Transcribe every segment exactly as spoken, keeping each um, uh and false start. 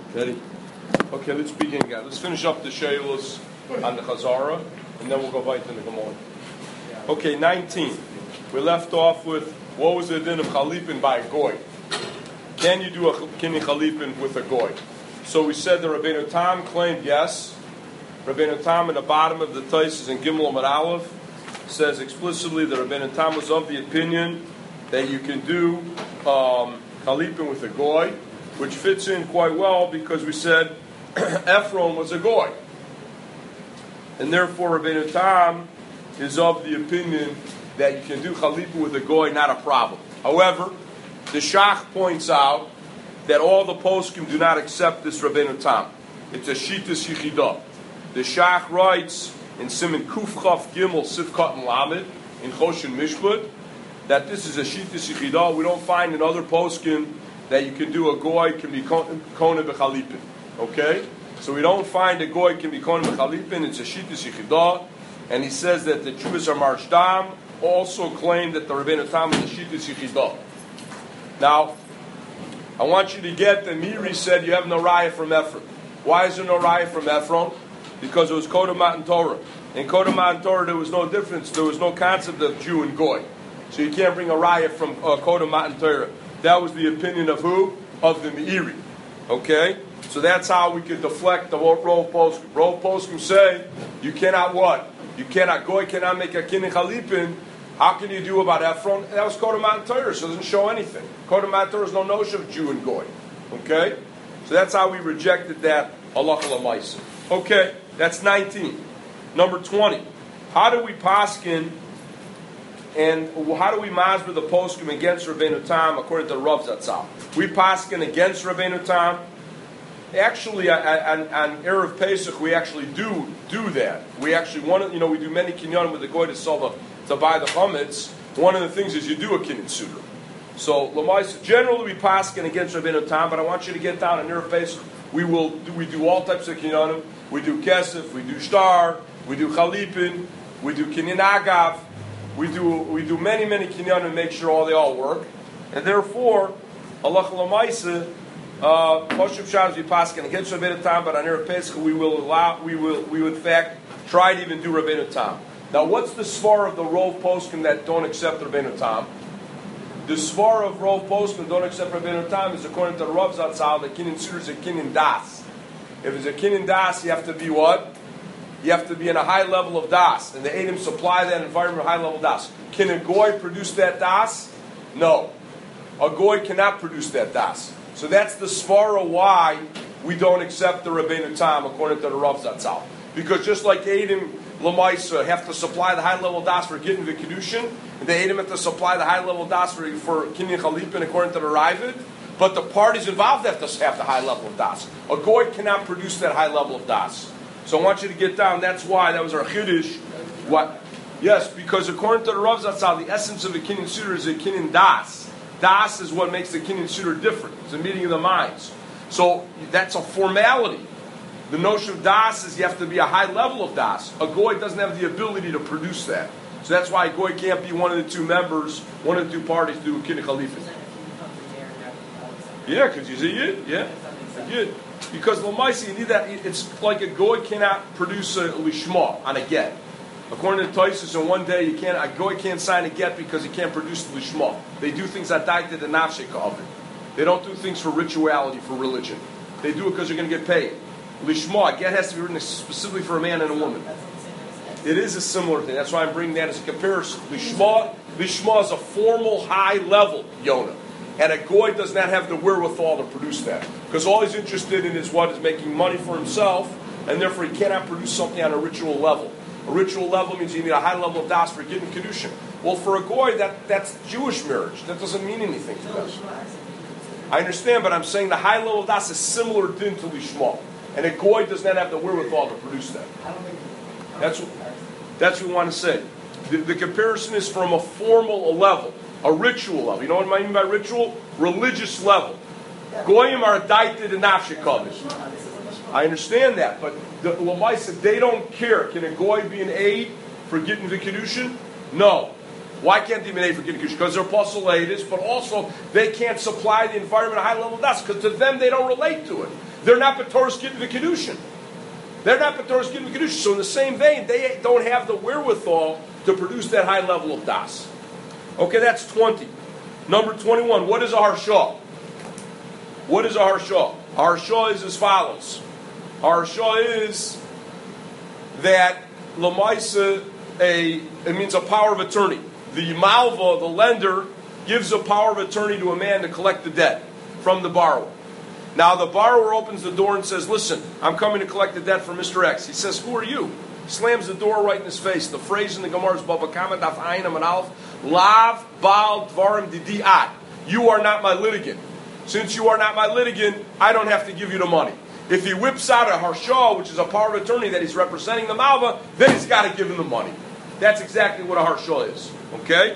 Ready? Okay, let's begin, guys. Let's finish up the Sheilos on the Chazara, and then we'll go right to the Gemara. Okay, nineteen. We left off with what was the din of Chalipin by a Goy? Can you do a Kini Chalipin with a Goy? So we said the Rabbeinu Tam claimed yes. Rabbeinu Tam in the bottom of the Taisus in Gimel Amud Aleph says explicitly that Rabbeinu Tam was of the opinion that you can do um, Chalipin with a Goy, which fits in quite well because we said Ephron was a Goy. And therefore Rabbeinu Tam is of the opinion that you can do Chalipin with a Goy, not a problem. However, the Shach points out that all the poskim do not accept this Rabbeinu Tam. It's a Shitas Yichidah. The Shach writes in Siman Kuf Chaf Gimel Sifkat and Lamed in Choshen Mishput that this is a Shitas Yichidah. We don't find in other poskim that you can do a Goy can be Kona B'Chalipin. Okay? So we don't find a Goy can be Kona B'Chalipin. It's a Shitas Yichidah. And he says that the Chuvas Marshtam also claim that the Rabbeinu Tam is a Shitas Yichidah. Now, I want you to get that Miri said you have no raya from Ephron. Why is there no raya from Ephron? Because it was Kodem Matan Torah. In Kodem Matan Torah there was no difference. There was no concept of Jew and Goy. So you can't bring a raya from uh, Kodem Matan Torah. That was the opinion of who? Of the Meiri. Okay? So that's how we could deflect the Rov Poskim. Rov Poskim say, you cannot what? You cannot, Goy cannot make a Kini Chalipin. How can you do about Ephron? That was Kodem Matan Torah, so it doesn't show anything. Kodem Matan Torah is no notion of Jew and Goy. Okay? So that's how we rejected that halacha l'maisa. Okay, that's nineteen. Number twenty. How do we paskin and how do we masber the poskim against Rabbeinu Tam according to Rav Zatzal? We paskin against Rabbeinu Tam. Actually, on, on Erev Pesach, we actually do do that. We actually want to, you know, we do many kinyanim with the goy to solve to buy the chametz. One of the things is you do a kinyan suda. So, Lamais, generally we paskin against Rabbeinu Tam, but I want you to get down on Erev Pesach. We will do, we do all types of kinyanim. We do kesef, we do shtar, we do chalipin, we do kinyan agav. We do we do many many kinyanim and make sure all they all work. And therefore, Allah Lamaisa. Uh, Moshe Shabbos we paskin against Rabbeinu Tam, but on Erev Pesach we will allow, we will, we will in fact try to even do Rabbeinu Tam. Now, what's the svar of the Rov Poskim that don't accept Rabbeinu Tam? The svar of Rov Poskim don't accept Rabbeinu Tam is according to Rav Zatzal that Kinyan Suda is a Kinyan Das. If it's a Kinyan Das, you have to be what? You have to be in a high level of Das, and the Edom supply that environment high level Das. Can a Goy produce that Das? No, a Goy cannot produce that Das. So that's the svara why we don't accept the Rabbeinu Tam according to the Rav Zatzal. Because just like Edom Lamaisa have to supply the high level das for getting the Kedushin, and the Edom have to supply the high level das for, for Kinyan Chalipin according to the Ravid, but the parties involved have to have the high level of das. A Goy cannot produce that high level of das. So I want you to get down, that's why, that was our Chiddush. What? Yes, because according to the Rav Zatzal, the essence of a Kinyan Suda is a Kinyan Das. Das is what makes the Kinyan Suda different. It's a meeting of the minds. So that's a formality. The notion of Das is you have to be a high level of Das. A Goy doesn't have the ability to produce that. So that's why a Goy can't be one of the two members, one of the two parties to do a Kinyan Chalipin. Yeah, because he's a Yid. Yeah, a Yid. Because Lamaisi, you need that. It's like a Goy cannot produce a Lishma on a get. According to Taisus, in one day you can't, a Goy can't sign a get because he can't produce the Lishma. They do things that die to the nafshika of it. They don't do things for rituality, for religion. They do it because they're going to get paid. Lishma, a get has to be written specifically for a man and a woman. It is a similar thing. That's why I'm bringing that as a comparison. Lishma, Lishma is a formal, high level Yonah. And a Goy does not have the wherewithal to produce that. Because all he's interested in is what is making money for himself, and therefore he cannot produce something on a ritual level. A ritual level means you need a high level of das for getting Kedushin. Well, for a Goy, that, that's Jewish marriage. That doesn't mean anything to them. I understand, but I'm saying the high level of das is similar din to Lishma. And a Goy does not have the wherewithal to produce that. That's what, that's what we want to say. The, the comparison is from a formal level, a ritual level. You know what I mean by ritual? Religious level. Goyim are daited and nafshikavish. I understand that, but the Lamaisa, they don't care. Can a Goy be an aid for getting the Kedushin? No. Why can't they be made for Kedusha? Because they're postulators, but also they can't supply the environment a high level of das, because to them they don't relate to it. They're not B'Torah's Gittin Kedushin. They're not B'Torah's Gittin Kedushin. So in the same vein, they don't have the wherewithal to produce that high level of das. Okay, that's twenty. Number twenty-one, what is a Harsha? What is a Harsha? A Harsha is as follows. A Harsha is that Lamaisa, a it means a power of attorney. The Malva, the lender, gives a power of attorney to a man to collect the debt from the borrower. Now the borrower opens the door and says, listen, I'm coming to collect the debt from Mister X. He says, who are you? He slams the door right in his face. The phrase in the Gemara is Baba Kama Daf Ayin Amud Aleph, Lav Baal Dvarim Didi Ad. You are not my litigant. Since you are not my litigant, I don't have to give you the money. If he whips out a Harsha, which is a power of attorney that he's representing the Malva, then he's got to give him the money. That's exactly what a Harsha is. Okay?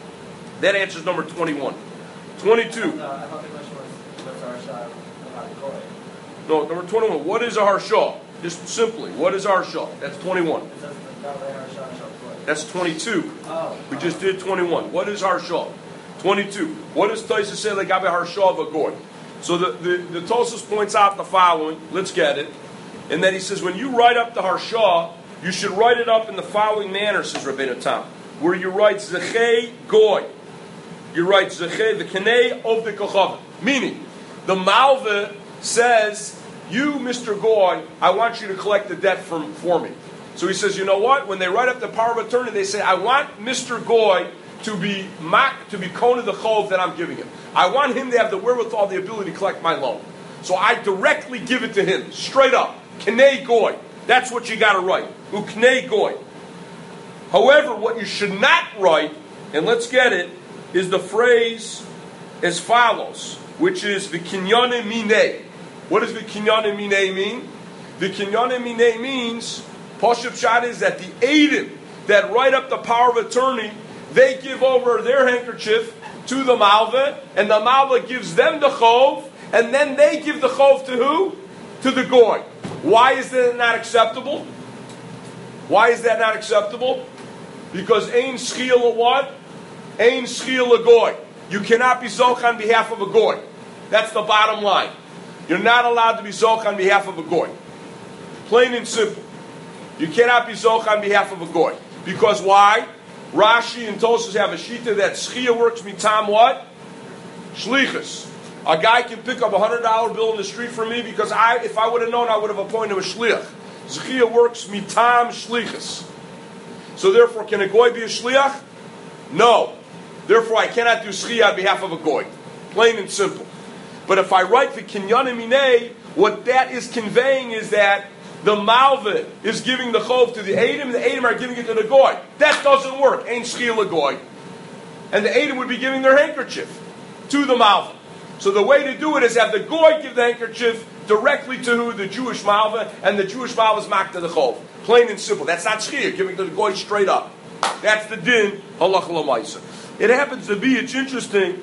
That answers number twenty-one. twenty-two. Uh, I thought the question was, what's a Harsha about the Goy? No, number twenty-one. What is a Harsha? Just simply, what is a Harsha? That's twenty-one. It says the Harsha, Harsha, Goy. That's twenty-two. Oh. We just did twenty-one. What is Harsha? twenty-two. What does Taisa say like Gabe Harsha of a Goy? So the, the, the Tosfos points out the following. Let's get it. And then he says, when you write up the Harsha, you should write it up in the following manner, says Rabbeinu Tam, where you write Zechei Goy. You write Zechei, the Kenei of the Kochav. Meaning, the Malva says, you, Mister Goy, I want you to collect the debt from, for me. So he says, you know what? When they write up the power of attorney, they say, I want Mister Goy to be mak, to be kona the chov that I'm giving him. I want him to have the wherewithal, the ability to collect my loan. So I directly give it to him, straight up. Kenei Goy. That's what you got to write. Uknei Goy. However, what you should not write, and let's get it, is the phrase as follows, which is the kinyane minei. What does the kinyane minei mean? The kinyane minei means, Pashup Shad is that the Eidim that write up the power of attorney, they give over their handkerchief to the Malva, and the Malva gives them the chov, and then they give the chov to who? To the Goy. Why is that not acceptable? Why is that not acceptable? Because Ein Schil a what? Ein Schil a Goy. You cannot be Zoch on behalf of a Goy. That's the bottom line. You're not allowed to be Zoch on behalf of a Goy. Plain and simple. You cannot be Zoch on behalf of a Goy. Because why? Rashi and Tosfos have a shita that Schia works mitam what? Shlichus. A guy can pick up a hundred dollar bill in the street for me because I, if I would have known, I would have appointed a shliach. Schia works mitam shlichus. So therefore, can a goy be a shliach? No. Therefore, I cannot do schia on behalf of a goy. Plain and simple. But if I write the kinyan minei, what that is conveying is that the malva is giving the chov to the Eidim, and the Eidim are giving it to the goy. That doesn't work. Ain't schia a goy. And the Eidim would be giving their handkerchief to the malva. So the way to do it is have the goy give the handkerchief directly to who? The Jewish malva, and the Jewish malva is mak to the chov. Plain and simple. That's not schia, giving to the goy straight up. That's the din halach l'maisa. It happens to be, it's interesting,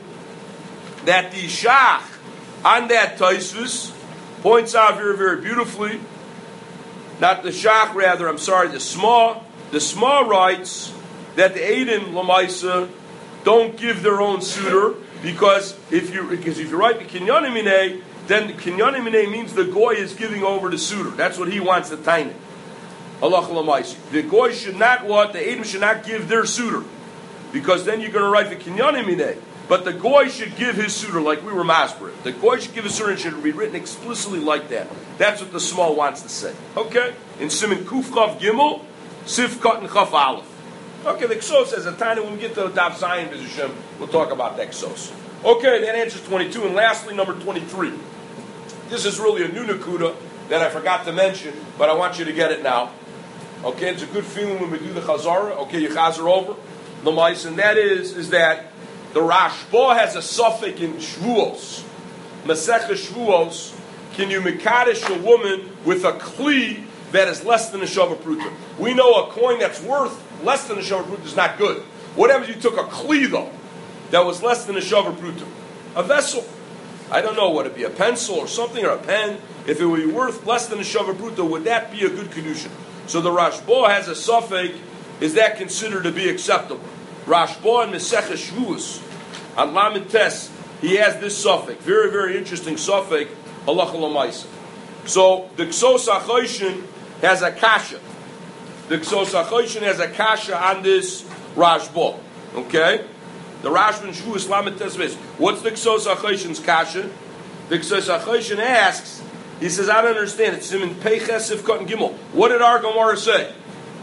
that the Shach on that Tosfos points out very, very beautifully, not the Shach, rather, I'm sorry, the Sma, the Sma writes that the Eidim l'maisa don't give their own suitor, because if you because if you write the kinyan minei, then the kinyan minei means the goy is giving over the suitor. That's what he wants to taina. Halach l'maisi. The goy should not what? The Eidim should not give their suitor, because then you're going to write the kinyan minei. But the goy should give his suitor, like we were masber. The goy should give his suitor, and should be written explicitly like that. That's what the small wants to say. Okay? In Siman Kuf Chav Gimel, Sif Kat and Chaf Aleph. Okay, the Ksos says a tiny when we get to Daf Zion B'Zhashem, we'll talk about that Ksos. Okay, that answers twenty-two, and lastly, number twenty-three. This is really a new Nakuda that I forgot to mention, but I want you to get it now. Okay, it's a good feeling when we do the Chazara. Okay, you Chazer over the mice, and that is is that the Rashba has a suffix in Shvuos. Masechah Shvuos, can you mekadesh a woman with a kli that is less than a shava pruta? We know a coin that's worth less than a shava pruta is not good. What happens if you took a kli, though, that was less than a shava pruta? A vessel. I don't know, would it be a pencil or something, or a pen? If it would be worth less than a shava pruta, would that be a good kedushin? So the Rashba has a suffix, is that considered to be acceptable? Rashba and Meseches Shvuos on Lamed Tes, he has this suffix. Very, very interesting suffix, halacha l'maisa. So the Ksos HaChoshen has a kasha. The Ksos HaChoshen has a kasha on this Rashba. Okay? The Rashba and Shvuos Lamed Tes Beis. What's the Ksos HaChoshen's kasha? The Ksos HaChoshen asks, he says, I don't understand. It's in Pei Chesef Katan Gimel. What did our Gemara say?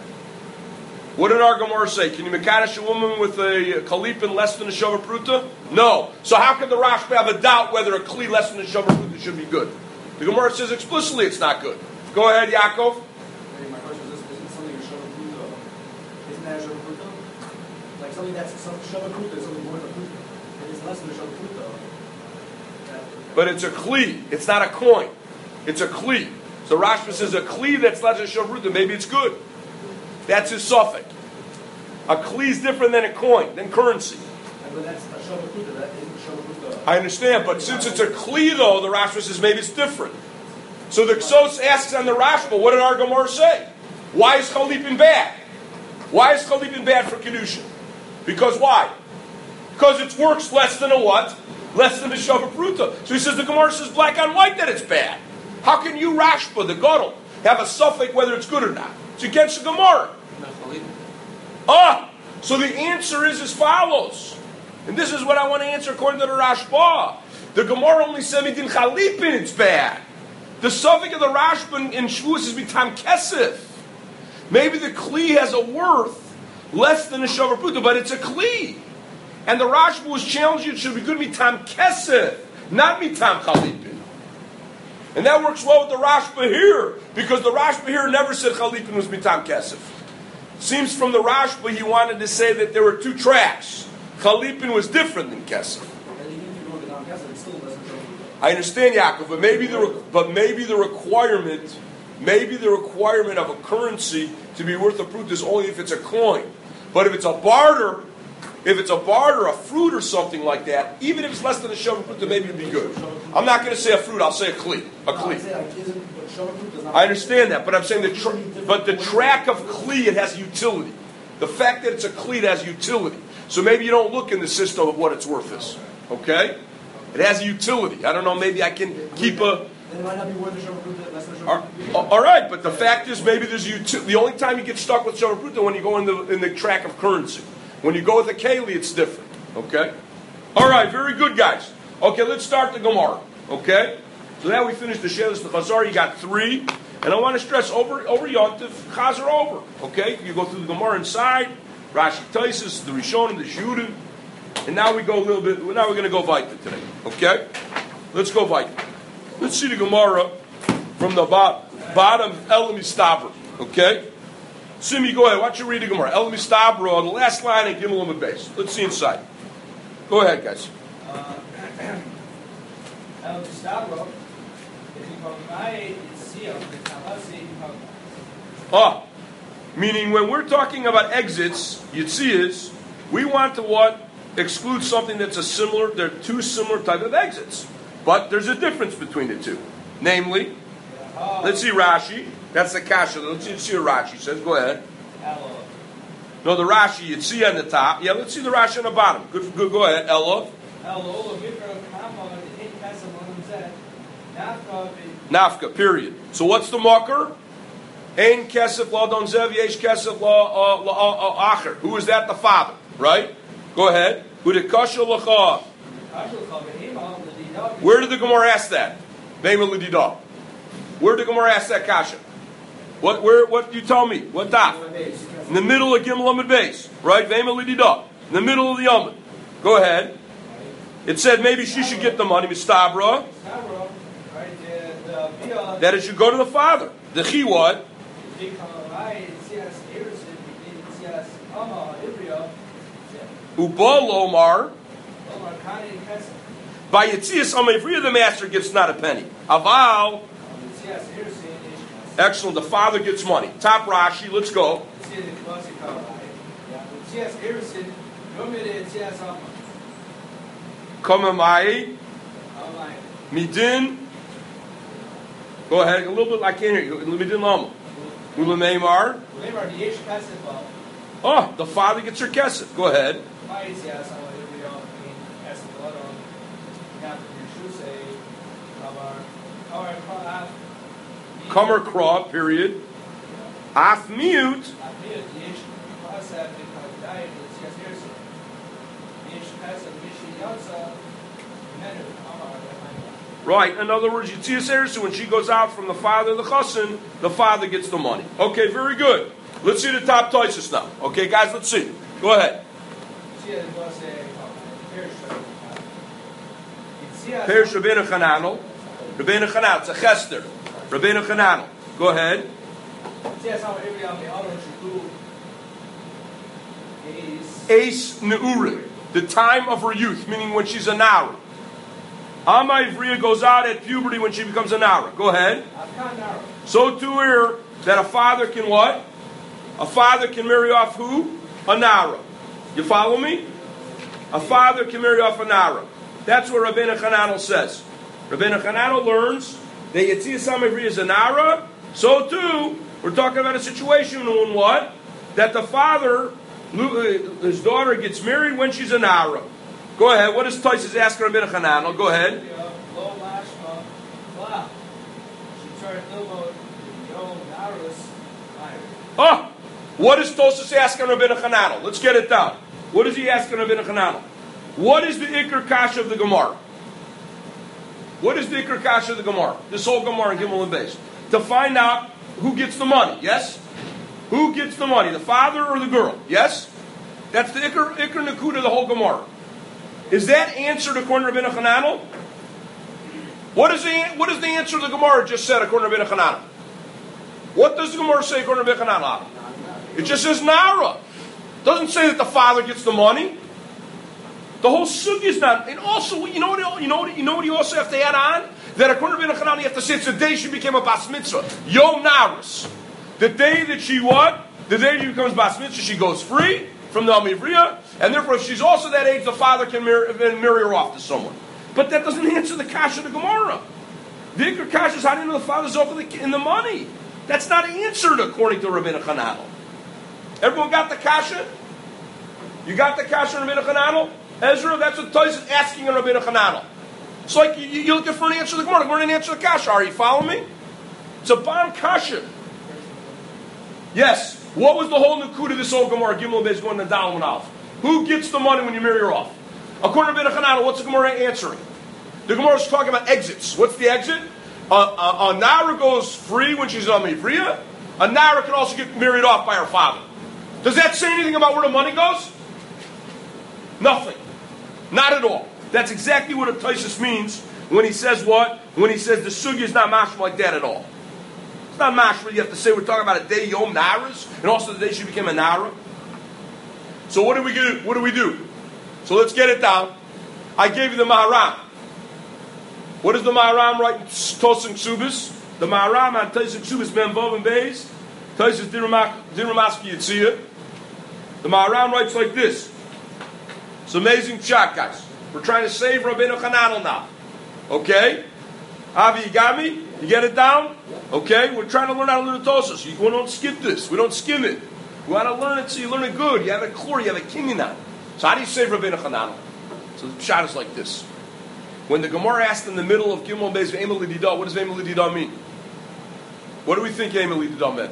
What did our Gemara say? Can you mekadosh a woman with a kalipin less than a shava pruta? No. So how can the Rashba have a doubt whether a kli less than a shava pruta should be good? The Gemara says explicitly it's not good. Go ahead, Yaakov. Hey, my question is, isn't something a shava pruta? Isn't that a shava pruta? Like something that's some shava pruta is something more than a pruta. If it's less than a shava pruta. But it's a kli. It's not a coin. It's a kli. So Rashba says a kli that's less than a shava pruta. Maybe it's good. That's his suffix. A kli is different than a coin, than currency. But that's a shava pruta. That isn't a shava pruta. I understand, but since it's a kli, though, the Rashba says maybe it's different. So the Ksos asks on the Rashba, what did our Gemara say? Why is Chalipin bad? Why is Chalipin bad for Kedushin? Because why? Because it works less than a what? Less than a shava pruta. So he says the Gemara says black on white that it's bad. How can you Rashba, the Gadol, have a suffix whether it's good or not? It's against the Gemara. Ah, so the answer is as follows. And this is what I want to answer according to the Rashba. The Gemara only said midin chalipin, it's bad. The suffix of the Rashba in Shvuos is mitam kesef. Maybe the kli has a worth less than a shava pruta, but it's a kli. And the Rashba was challenging it should be good mitam kesef, not mitam chalipin. And that works well with the Rashba here, because the Rashba here never said chalipin was mitam kesef. Seems from the Rashba he wanted to say that there were two tracks. Chalipin was different than kesef. I understand, Yaakov, but maybe the but maybe the requirement, maybe the requirement of a currency to be worth a pruta is only if it's a coin. But if it's a barter, if it's a barter, a fruit or something like that, even if it's less than a shava pruta, maybe it'd be good. I'm not going to say a fruit. I'll say a kli, a kli. I understand that, but I'm saying the tra- but the track of kli, it has utility. The fact that it's a kli, it has utility. So maybe you don't look in the system of what its worth is. Okay? It has a utility. I don't know, maybe I can keep a... Then it might not be worth a shava pruta, less than a shava pruta. All right, but the fact is maybe there's utility. The only time you get stuck with shava pruta when you go in the, in the track of currency. When you go with a keli, it's different. Okay? All right, very good, guys. Okay, let's start the Gemara. Okay? So now we finished the Shelas, the Chazar. You got three. And I want to stress, over over Yontif, Chazar over. Okay? You go through the Gemara inside, Rashi Taisus, the Rishonim, the Shudim. And now we go a little bit, now we're going to go Vaita today. Okay? Let's go Vaita. Let's see the Gemara from the bot, bottom of El Mistabra. Okay? Simi, go ahead. Why don't you read the Gemara? El Mistabra, on the last line in Gimel on the base. Let's see inside. Go ahead, guys. El Mistabra. Ah, meaning when we're talking about exits, Yitzias, we want to what? Exclude something that's a similar, they're two similar type of exits. But there's a difference between the two. Namely, let's see Rashi. That's the kasha. Let's see, let's see what Rashi says. Go ahead. No, the Rashi, you'd see on the top. Yeah, let's see the Rashi on the bottom. Good, good. Go ahead. Ella. Nafka, period. So what's the marker? Ein kesef la don zev, yesh kesef la acher. Who is that? The father, right? Go ahead. Who did kasha lacha? Where did the Gemara ask that? Ve'ema l'didah. Where did the Gemara ask that kasha? What? Where? What? You tell me. What daf? In the middle of Gimel Amud Beis, right? Ve'ema l'didah. In the middle of the Yomud. Go ahead. It said maybe she should get the money, mistabra. That it should go to the father. The chi what? Uba lomar. By Yitzias Amavriya, the master gets not a penny. Aval. Excellent. The father gets money. Top Rashi. Let's go. Kamamai. Midin. Go ahead. A little bit. I can't hear you. Midin lama. Ulameimar. Oh, the father gets her kesef. Go ahead. Comer craw, period. Af mute. Right, in other words, Yitzias Eresu, when she goes out from the father of the chassan, the father gets the money. Okay, very good. Let's see the top toises now. Okay, guys, let's see. Go ahead. Perish Rabbeinu Chananel. Rabbeinu Chananel, it's a chester. Rabbeinu Chananel. Go ahead. Ace Ne'urim, the time of her youth, meaning when she's a Nara. Amma Ivriya goes out at puberty when she becomes a Nara. Go ahead. So too here, that a father can what? A father can marry off who? A Nara. You follow me? A father can marry off a Nara. That's what Rabbeinu Chananel says. Rabbeinu Chananel learns that Yetzias Ivriya is a Nara. So too, we're talking about a situation in what? That the father, his daughter, gets married when she's a Nara. Go ahead. What does Taisus ask Rabbeinu Chananel? Go ahead. Oh, what is Tosas asking Rabbeinu Chananel? Let's get it down. What is he asking Rabbeinu Chananel? What is the Iker Kasha of the Gemara? What is the Iker Kasha of the Gemara? This whole Gemara in Gimel and Beis. To find out who gets the money, yes? Who gets the money, the father or the girl? Yes? That's the Iker, Iker Nakuda of the whole Gemara. Is that answered according to Rabbeinu Chananel? What is the, what is the answer the Gemara just said according to Rabbeinu Chananel? What does the Gemara say according to Rabbeinu Chananel? It just says Nara. It doesn't say that the father gets the money. The whole sugi is not. And also, you know what? You know what? You know what? You also have to add on that according to Rabbeinu Chananel, you have to say it's the day she became a bas mitzvah. Yom Naris. The day that she what? The day she becomes bas mitzvah, she goes free from the Amivriya, and therefore, if she's also that age, the father can marry, marry her off to someone. But that doesn't answer the kasha of the Gemara. The Iker kasha is how do you know the father's over the, in the money? That's not answered according to Rabbeinu Chananel. Everyone got the kasha? You got the kasha in Rabbeinu Chananel? Ezra, that's what Toys is asking in Rabbeinu Chananel. It's like you, you're looking for an answer to the Gemara. The Gemara didn't answer the kasha. Are you following me? It's a bomb kasha. Yes. What was the whole Nakud of this whole Gemara? Gimel Beis going to Dal and Aleph. Who gets the money when you marry her off? According to Rabbeinu Chananel, what's the Gemara answering? The Gemara is talking about exits. What's the exit? A, a, a Nara goes free when she's on Mivriya. A Nara can also get married off by her father. Does that say anything about where the money goes? Nothing. Not at all. That's exactly what a Taisus means when he says what? When he says the sugi is not mashma like that at all. It's not mashma. You have to say we're talking about a day Yom Naras, and also the day she became a Nara. So what do we do? What do we do? So let's get it down. I gave you the Maharam. What does the Maharam write in Tosin Ksubis? The Maharam on Tosin Ksubis Ben Vov and Beis. Tosin Diramaski Yitzia. The Maharam writes like this. It's amazing shot, guys. We're trying to save Rabbeinu Chananel now. Okay? Avi, you got me? You get it down? Okay? We're trying to learn how to learn Tosos. You don't skip this. We don't skim it. We want to learn it so you learn it good. You have a core, you have a kinyan. So how do you save Rabbeinu Chananel? So the shot is like this. When the Gemara asked in the middle of Gimel Beis Emel Lididah, what does Emel Lididah mean? What do we think Emel Lididah meant?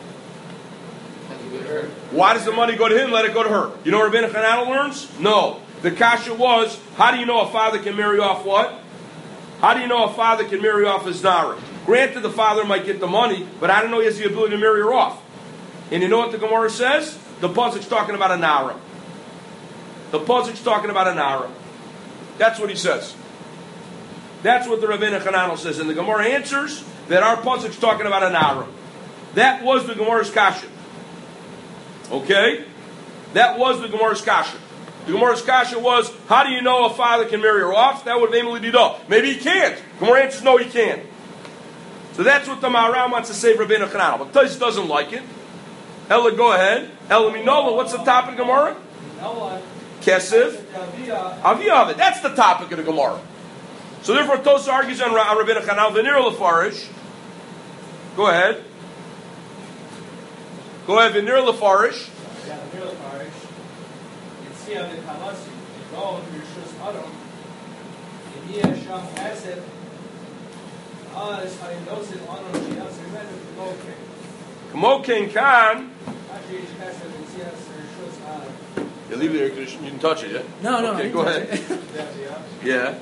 Why does the money go to him? Let it go to her. You know what Rabbeinu Chananel learns? No. The kasha was, how do you know a father can marry off what? How do you know a father can marry off his Nara? Granted, the father might get the money, but I don't know he has the ability to marry her off. And you know what the Gemara says? The Pazik's talking about a Nara. The Pazik's talking about a Nara. That's what he says. That's what the Rabbeinu Chananel says. And the Gemara answers that our Pazik's talking about a Nara. That was the Gemara's kasha. Okay? That was the Gemara's kasha. The Gemara's kasha was, how do you know a father can marry her off? That would have been Didah. Maybe he can't. The Gemara answers, no, he can. So that's what the Maharam wants to say for Rabbeinu Chananel. But Tais doesn't like it. Ella, go ahead. Ella Minola, what's the topic of the Gemara? Kesef. Aviyah. That's the topic of the Gemara. So therefore, Tos argues on Rabbeinu Chananel. Venir Lefarish. Go ahead. Go ahead, Venir Lefarish. Yeah, the middle parish. It's here the Hamasi. You go to Rishus Adam. In here, Sham has it. As I know it on the Shias, remember the Mokin. Mokin can. Actually, it has it in here, Rishus Adam. You leave it there because you didn't touch it yet? No, no. Okay, go ahead. Yeah.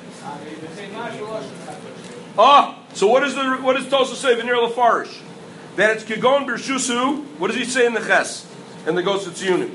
Oh, Ah, so what is the what does Tosa say? V'nir lefarish that it's Kigon Birshusu. What does he say in the Ches and the Ghost of Tziyunim?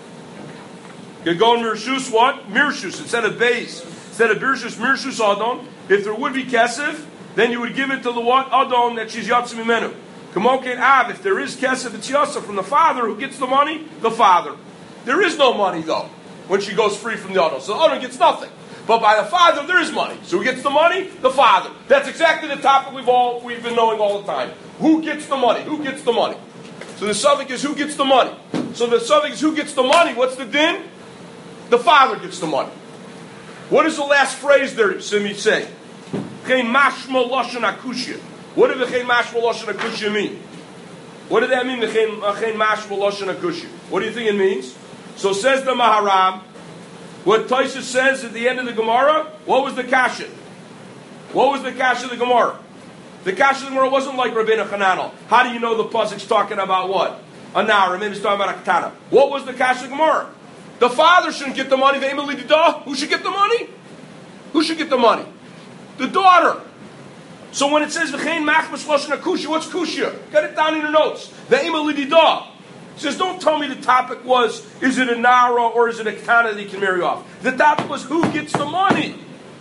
Kigon Mirshus what? Mirshus instead of base instead of Birshus Mirshus Adon. If there would be kesef, then you would give it to the what Adon that she's Yatzim Imenu. Kamoken Av. If there is kesef, it's Yasa from the father. Who gets the money? The father. There is no money though when she goes free from the Adon. So the Adon gets nothing. But by the father, there is money. So who gets the money? The father. That's exactly the topic we've all we've been knowing all the time. Who gets the money? Who gets the money? So the suffix is who gets the money. So the suffix is who gets the money. What's the din? The father gets the money. What is the last phrase there, Simi say? V'chein mashma lashon akushya. What did v'chein mashma lashon akushya mean? What did that mean? V'chein mashma lashon akushya. What do you think it means? So says the Maharam. What Tosfos says at the end of the Gemara, what was the kasha? What was the kasha of the Gemara? The kasha of the Gemara wasn't like Rabbeinu Chananel. How do you know the pasuk's talking about what? A nara, maybe it's talking about a katana. What was the kasha of the Gemara? The father shouldn't get the money. Who should get the money? Who should get the money? The daughter. So when it says v'chein machmas lashon akushya, what's kushya? Get it down in your notes. Ve'ema lididah. He says, don't tell me the topic was, is it a nara or is it a katana that he can marry off? The topic was, who gets the money?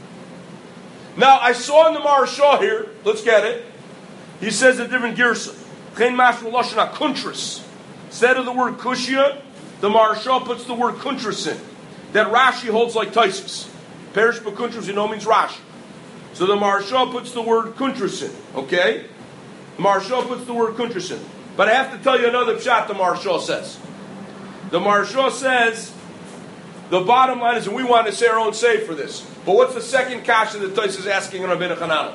Now, I saw in the Maharsha here, let's get it. He says a different girsa. Chen mashma lashon akuntris. Instead of the word kushya, the Maharsha puts the word kuntris in. That Rashi holds like Tosfos. Perish b'kuntris, you know, means Rashi. So the Maharsha puts the word kuntris in. Okay? The Maharsha puts the word kuntris in. But I have to tell you another pshat the Maharsha says. The Maharsha says, the bottom line is, and we want to say our own say for this, but what's the second kasha that Tosfos is asking on Rabbeinu Chananel?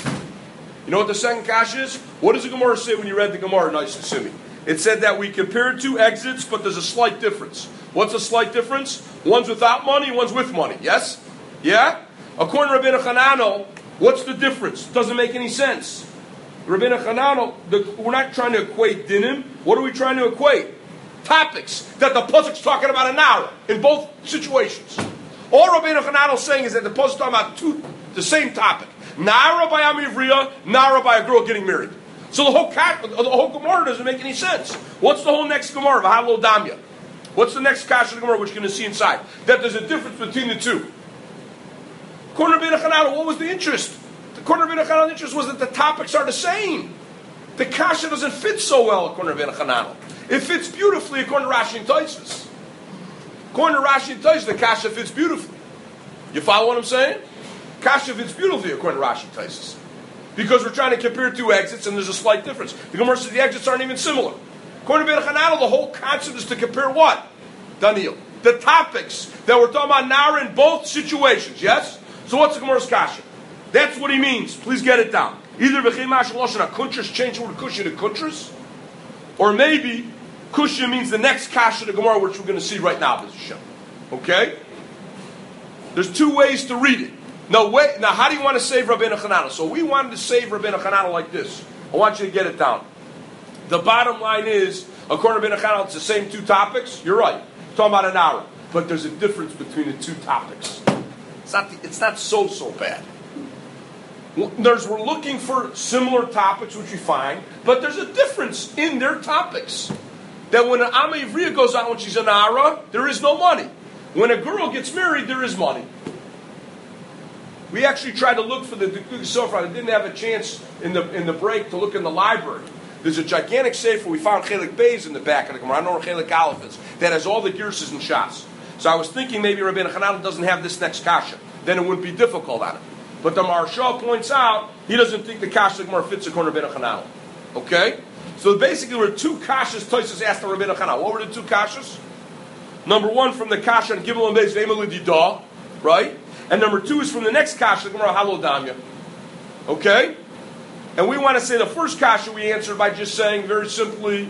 You know what the second kasha is? What does the Gemara say when you read the Gemara, nice and Simi? It said that we compared two exits, but there's a slight difference. What's a slight difference? One's without money, one's with money. Yes? Yeah? According to Rabbeinu Chananel, what's the difference? Doesn't make any sense. Rabbeinu Chananel, the, we're not trying to equate dinim. What are we trying to equate? Topics that the pasuk's talking about an hour in both situations. All Rabbeinu Chananel is saying is that the pasuk's talking about two, the same topic. Nara by Amivriya, Nara by a girl getting married. So the whole the whole Gemara doesn't make any sense. What's the whole next Gemara? V'halo damya. What's the next kasha of the Gemara which you're going to see inside? That there's a difference between the two. According to Rabbeinu Chananel, what was the interest? According to Rabbeinu Chananel's interest was that the topics are the same. The kasha doesn't fit so well according to Rabbeinu Chananel. It fits beautifully according to Rashi and Tosfos. According to Rashi and Tosfos, the kasha fits beautifully. You follow what I'm saying? Kasha fits beautifully according to Rashi and Tosfos. Because we're trying to compare two exits and there's a slight difference. The Gemara says the exits aren't even similar. According to Rabbeinu Chananel, the whole concept is to compare what? Daniel. The topics that we're talking about now are in both situations, yes? So what's the Gemara's kasha? That's what he means. Please get it down. Either v'chein mashma lashon akuntris, change the word kushya to kuntris, or maybe kushya means the next kasha of the Gemara, which we're going to see right now. Okay? There's two ways to read it. Now, wait, now, how do you want to save Rabbeinu Chananel? So we wanted to save Rabbeinu Chananel like this. I want you to get it down. The bottom line is, according to Rabbeinu Chananel, it's the same two topics. You're right. We're talking about an hour. But there's a difference between the two topics. It's not, the, it's not so, so bad. There's, we're looking for similar topics, which we find, but there's a difference in their topics. That when an Amma Ivriya goes out when she's an Ara, there is no money. When a girl gets married, there is money. We actually tried to look for the Dukuk Sofra. I didn't have a chance in the in the break to look in the library. There's a gigantic sefer. We found Chelik Beis in the back of the Gemara. I don't know where Chelik Aleph is. That has all the Girsas and Shas. So I was thinking maybe Rabbeinu Chananel doesn't have this next kasha. Then it wouldn't be difficult on it. But the Maharsha points out he doesn't think the kasha Gemara fits according to Rabbeinu Chananel. Okay? So basically there were two kashas Tosfos asked the Rabbeinu Chananel. What were the two kashas? Number one from the kasha and Gimel and Beis Ve'emel Didah, right? And number two is from the next kasha, Gemara Halo Damya. Okay? And we want to say the first kasha we answered by just saying very simply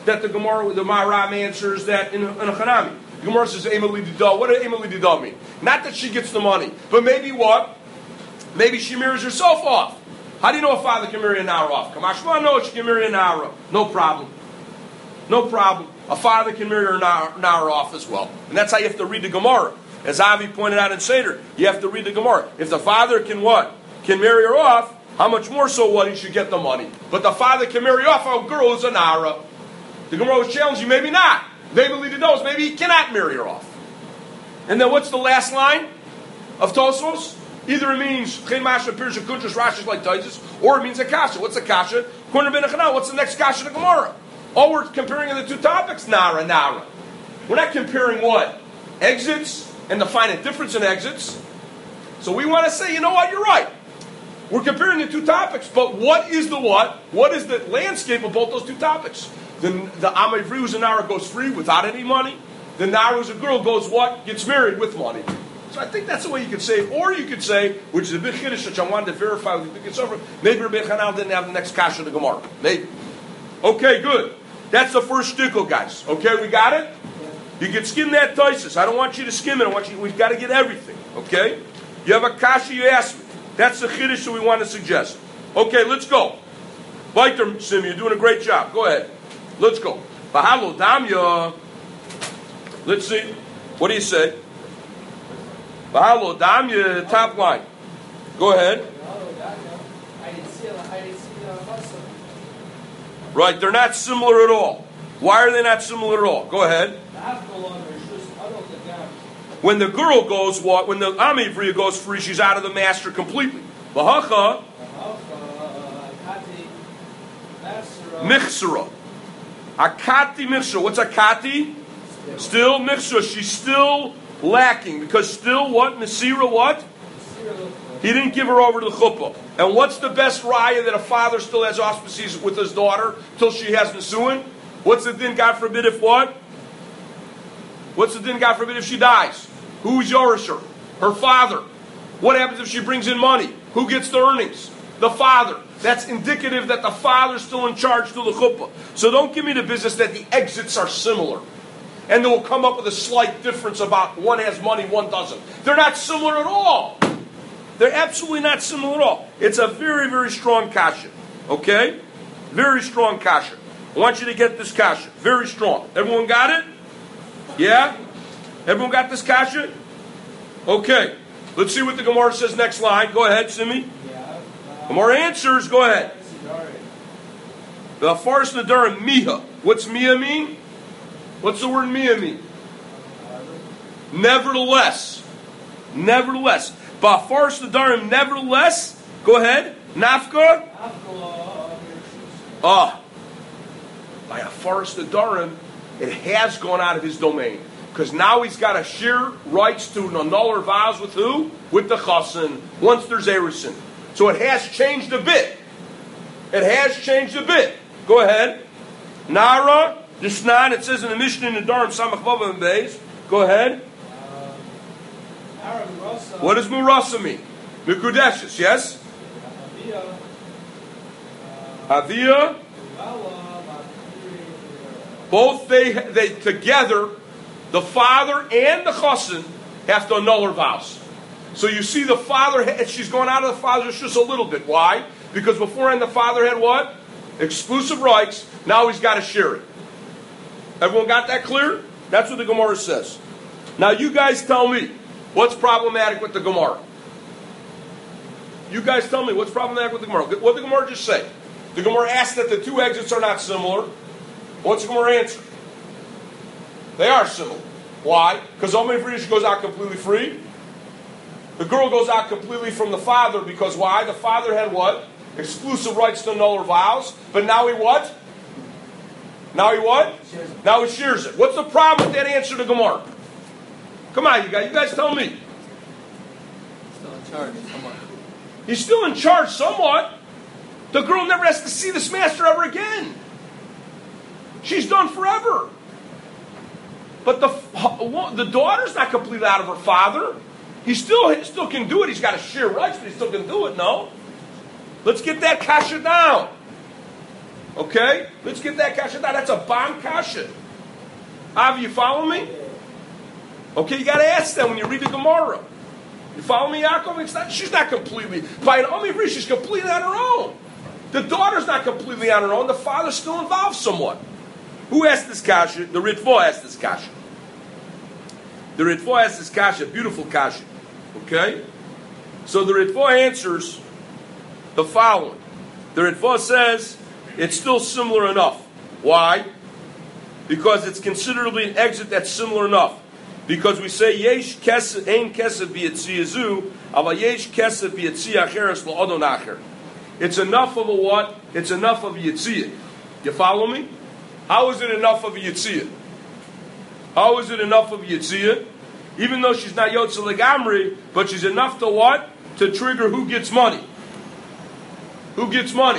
that the Gemara, the Maharam answers that in, in a Hanami. The Gemara says, Emily Didah. What does Emily Didah mean? Not that she gets the money, but maybe what? Maybe she marries herself off. How do you know a father can marry a Nara off? Kamashma, no, she can marry a Nara. No problem. No problem. A father can marry her Nara off as well. And that's how you have to read the Gemara. As Avi pointed out in Seder, you have to read the Gemara. If the father can what? Can marry her off, how much more so what? He should get the money. But the father can marry off a girl who's a Nara. The Gemara was challenging, maybe not. Maybe Lita knows, maybe he cannot marry her off. And then what's the last line of Tosos? Either it means Chen Masha Pirsha Kuntrus Rashish like Taisus, or it means a Kasha. What's a Kasha? Corner Ben Echanal. What's the next Kasha in the Gemara? All we're comparing are the two topics, Nara, Nara. We're not comparing what? Exits and the finding difference in exits. So we want to say, you know what, you're right. We're comparing the two topics, but what is the what? What is the landscape of both those two topics? The, the Amavri who's a Nara goes free without any money. The Nara who's a girl goes what? Gets married with money. So I think that's the way you could say it. Or you could say, which is a big chiddush which I wanted to verify with the B'Kitzover, maybe Rabbi Chanal didn't have the next kasha of the Gemara. Maybe. Okay, good. That's the first shtickle, guys. Okay, we got it? You can skim that Taisus. I don't want you to skim it. I want you. We've got to get everything. Okay? You have a kasha, you ask me. That's the chiddush that we want to suggest. Okay, let's go. Weiter, Sim, you're doing a great job. Go ahead. Let's go. Bahalo damya. Let's see. What do you say? Bahalo damya, top line. Go ahead. Right, they're not similar at all. Why are they not similar at all? Go ahead. When the girl goes what? When the Amivriya goes free, she's out of the master completely. Bahacha Michsera. Akati Michsera. What's Akati? Still Michsera. She's still lacking because still what? Mesira what? He didn't give her over to the chuppah. And what's the best raya that a father still has auspices with his daughter till she has nesuin? What's the din, God forbid, if what? What's the din, God forbid, if she dies? Who's Yorisher? Her father. What happens if she brings in money? Who gets the earnings? The father. That's indicative that the father's still in charge till the chuppah. So don't give me the business that the exits are similar. And they will come up with a slight difference about one has money, one doesn't. They're not similar at all. They're absolutely not similar at all. It's a very, very strong kasha. Okay? Very strong kasha. I want you to get this kasha. Very strong. Everyone got it? Yeah? Everyone got this kasha? Okay. Let's see what the Gemara says next line. Go ahead, Simi. Gemara answers. Go ahead. The Faris Nadarim Miha. What's Miha mean? What's the word Miha mean? Nevertheless. Nevertheless. Ba'afaris Nadarim, nevertheless. Go ahead. Nafka. Ah. By Afaris Nadarim, it has gone out of his domain. Because now he's got a sheer rights to annul or vows with who? With the chassan. Once there's erusin. So it has changed a bit. It has changed a bit. Go ahead. Nara, Dishnan, it says in the Mishnah in the Dharam, Samach Vav and Beis. Go ahead. What does Murasa mean? Mikudeshes, yes? Avia. Both they they together, the father and the chassan have to annul her vows. So you see the father, she's going out of the father's just a little bit. Why? Because beforehand the father had what? Exclusive rights. Now he's got to share it. Everyone got that clear? That's what the Gemara says. Now you guys tell me, what's problematic with the Gemara? You guys tell me, what's problematic with the Gemara? What did the Gemara just say? The Gemara asked that the two exits are not similar. What's the Gemara answer? They are similar. Why? Because Omei Friedish goes out completely free. The girl goes out completely from the father because why? The father had what? Exclusive rights to annul her vows. But now he what? Now he what? Now he shares it. What's the problem with that answer to Gemara? Come on, you guys. You guys tell me. Still in charge. Come on. He's still in charge somewhat. The girl never has to see this master ever again. She's done forever. But the the daughter's not completely out of her father. He still, he still can do it. He's got to share rights, but he still can do it, no? Let's get that kasha down. Okay? Let's get that kasha down. That's a bomb kasha. Avi, you follow me? Okay, you got to ask them when you read the Gemara. You follow me, Yaakov? It's not, she's not completely, by an Omivri, she's completely on her own. The daughter's not completely on her own. The father's still involved somewhat. Who asked this kasha? The Ritva asked this kasha. The Ritva asked this kasha, beautiful kasha. Okay? So the Ritva answers the following. The Ritva says, it's still similar enough. Why? Because it's considerably an exit that's similar enough. Because we say, Yesh kesef, ein kesef b'yetziyazu, ava yesh kesef b'yetziyah acheres la'odon acher. It's enough of a what? It's enough of a yitziyah. You follow me? How is it enough of a yitziyah? How is it enough of a yitziyah? Even though she's not yotze legamri, but she's enough to what? To trigger who gets money. Who gets money?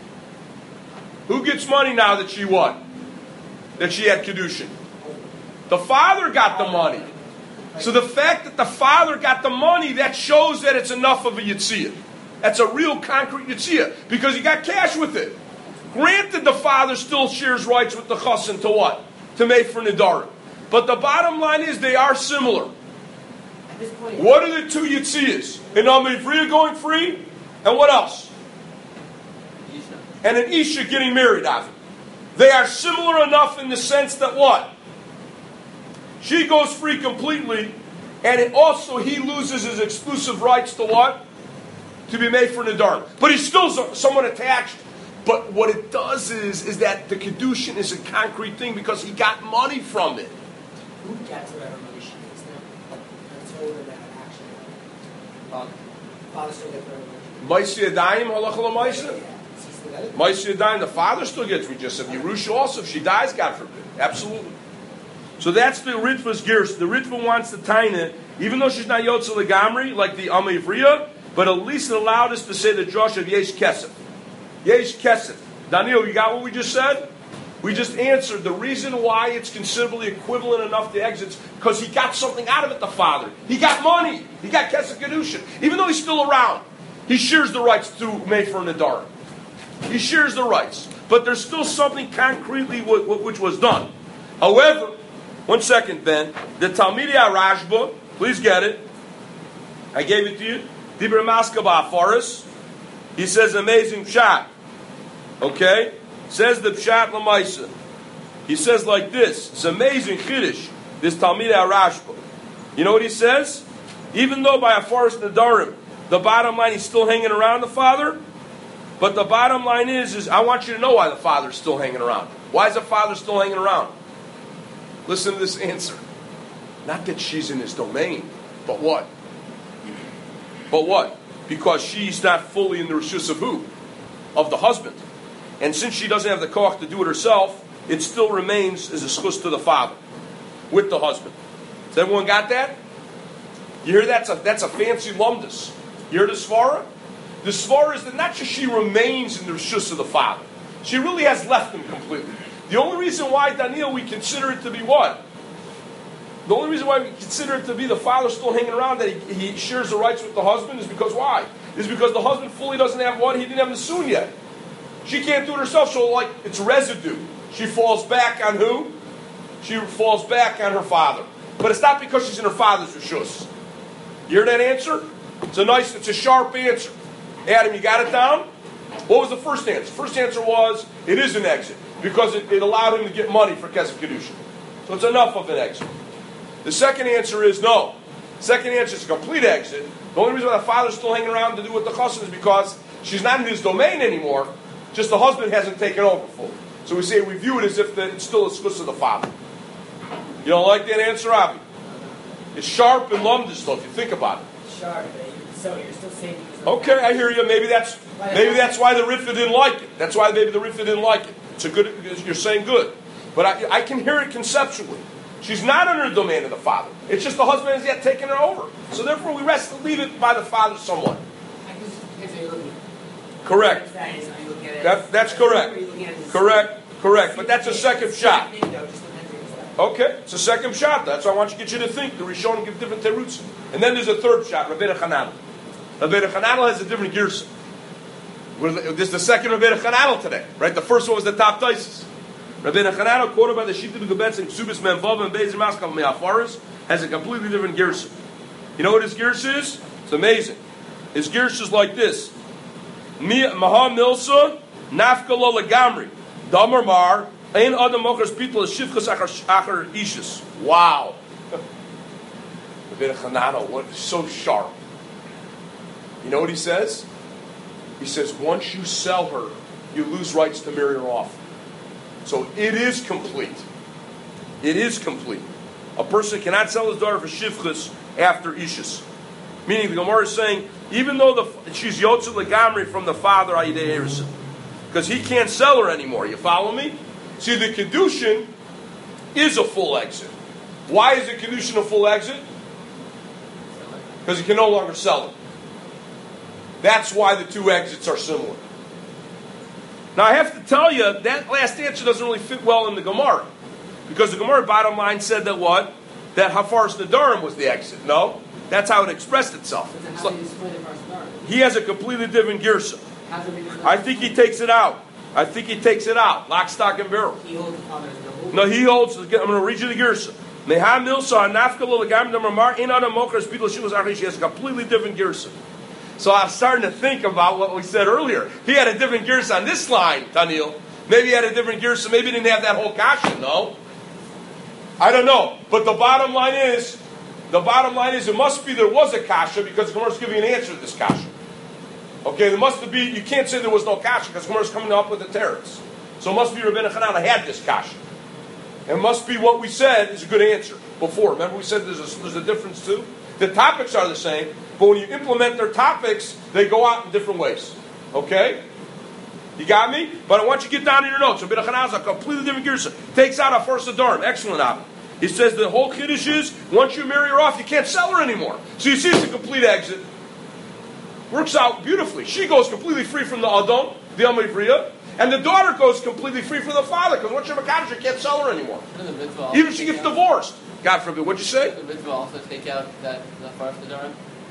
Who gets money now that she what? That she had kedushin. The father got the money. So the fact that the father got the money, that shows that it's enough of a yitziyah. That's a real concrete yitziyah. Because he got cash with it. Granted, the father still shares rights with the chassan to what? To make for Nidarim. But the bottom line is they are similar. What are the two yitziyahs? An Amivriya going free, and what else? And an Isha getting married, Avi. They are similar enough in the sense that what? She goes free completely, and it also he loses his exclusive rights to what? To be made for Nidarim. But he's still somewhat attached. But what it does is, is that the Kedushin is a concrete thing because he got money from it. Who gets whatever money she makes now? Until that action. Father. Father still gets whatever money. Maisi Yadayim, halachah l'maisa? Maisi Yadayim, the father still gets, we just said. Yerusha also, if she dies, God forbid. Absolutely. So that's the Ritva's gears. The Ritva wants to taina, even though she's not Yotze Legamri, like the Amivriya, but at least it allowed us to say the Josh of Yesh Kesef. Yesh Kesef. Daniel, you got what we just said? We just answered the reason why it's considerably equivalent enough to exits, because he got something out of it, the father. He got money. He got Kesef Kedushin. Even though he's still around, he shares the rights to Mefer Nidarim. He shares the rights. But there's still something concretely w- w- which was done. However, one second, Ben. The Talmidei HaRashba, please get it. I gave it to you. Dibra Maska Ba'afaris. He says amazing pshat. Okay? Says the pshat l'maisa. He says like this. It's amazing chiddush. This Talmidei HaRashba. You know what he says? Even though by Afaris Nidarim, the bottom line he's still hanging around the father. But the bottom line is, is I want you to know why the father's still hanging around. Why is the father still hanging around? Listen to this answer. Not that she's in his domain, but what? But what? Because she's not fully in the reshus of who? Of the husband. And since she doesn't have the koach to do it herself, it still remains as a schus to the father with the husband. Has everyone got that? You hear that's a that's a fancy lumdus. You hear the svara? The svara is that not just she remains in the reshus of the father. She really has left him completely. The only reason why, Daniel, we consider it to be what? The only reason why we consider it to be the father still hanging around, that he, he shares the rights with the husband, is because why? Is because the husband fully doesn't have what? He didn't have the soon yet. She can't do it herself, so like it's residue. She falls back on who? She falls back on her father. But it's not because she's in her father's reshus. You hear that answer? It's a nice, it's a sharp answer. Adam, you got it down? What was the first answer? First answer was, it is an exit. Because it, it allowed him to get money for Kesef Kedushin. So it's enough of an exit. The second answer is no. Second answer is a complete exit. The only reason why the father's still hanging around to do with the chassan is because she's not in his domain anymore, just the husband hasn't taken over fully. So we say we view it as if the, it's still a schus of the father. You don't like that answer, Avi? It's sharp and lumdus, though, if you think about it. Sharp, so you're still saying... Okay, I hear you. Maybe that's maybe that's why the Ritva didn't like it. That's why maybe the Ritva didn't like it. It's a good. You're saying good, but I, I can hear it conceptually. She's not under the domain of the father. It's just the husband has yet taken her over. So therefore, we rest leave it by the father somewhat. Correct. That, that's correct. Correct. Correct. But that's a second shot. Okay, it's a second shot. That's why I want to get you to think. The Rishonim give different terutzim, and then there's a third shot. Rabbeinu Chananel. Rabbeinu Chananel has a different girsa. We're, this is the second Rabbeinu Chananel today, right? The first one was the top Taisus. Rabbeinu Chananel, quoted by the Shita B'Gebetz and Ksubis Menvav and Bezer Maskal Me'afaris, has a completely different girsa. You know what his girsa is? It's amazing. His girsa is like this: Maha Milsa Nafkalo Lagamri Damar Mar Ein Adam Mochers Pitla Shivchas Achar Ishis. Wow. Rabbeinu Chananel, what so sharp. You know what he says? He says, once you sell her, you lose rights to marry her off. So it is complete. It is complete. A person cannot sell his daughter for shivchus after ishus. Meaning the Gemara is saying, even though the, she's yotze legamri from the father, Ayidei Erison, because he can't sell her anymore. You follow me? See, the kedushin is a full exit. Why is the kedushin a full exit? Because he can no longer sell it. That's why the two exits are similar. Now I have to tell you, that last answer doesn't really fit well in the Gemara. Because the Gemara bottom line said that what? That Hafaras Nadarim was the exit. No? That's how it expressed itself. How do you explain Hafaras Nadarim? He has a completely different girsa. I think he takes it out. I think he takes it out. Lock, stock, and barrel. He holds the father's no. No, he holds, I'm going to read you the girsa. She has a completely different girsa. So I'm starting to think about what we said earlier. He had a different girsa on this line, Daniel. Maybe he had a different girsa. Maybe he didn't have that whole kasha, no? I don't know. But the bottom line is, the bottom line is it must be there was a kasha because the Gemara is giving an answer to this kasha. Okay, there must be, you can't say there was no kasha because the Gemara is coming up with the teretz. So it must be Rabbeinu Chananel had this kasha. It must be what we said is a good answer before. Remember we said there's a, there's a difference too? The topics are the same, but when you implement their topics, they go out in different ways. Okay? You got me? But I want you to get down in your notes. Rabbeinu Chananel is a completely different girsa. Takes out a first adarm. Excellent out. He says the whole kiddush is, once you marry her off, you can't sell her anymore. So you see it's a complete exit. Works out beautifully. She goes completely free from the Adon, the Amivriya, and the daughter goes completely free from the father, because once you're Makadish, you can't sell her anymore. Even if she gets divorced. God forbid. What'd you say? Does the Mitzvah also take out that the Hafaras Nadarim?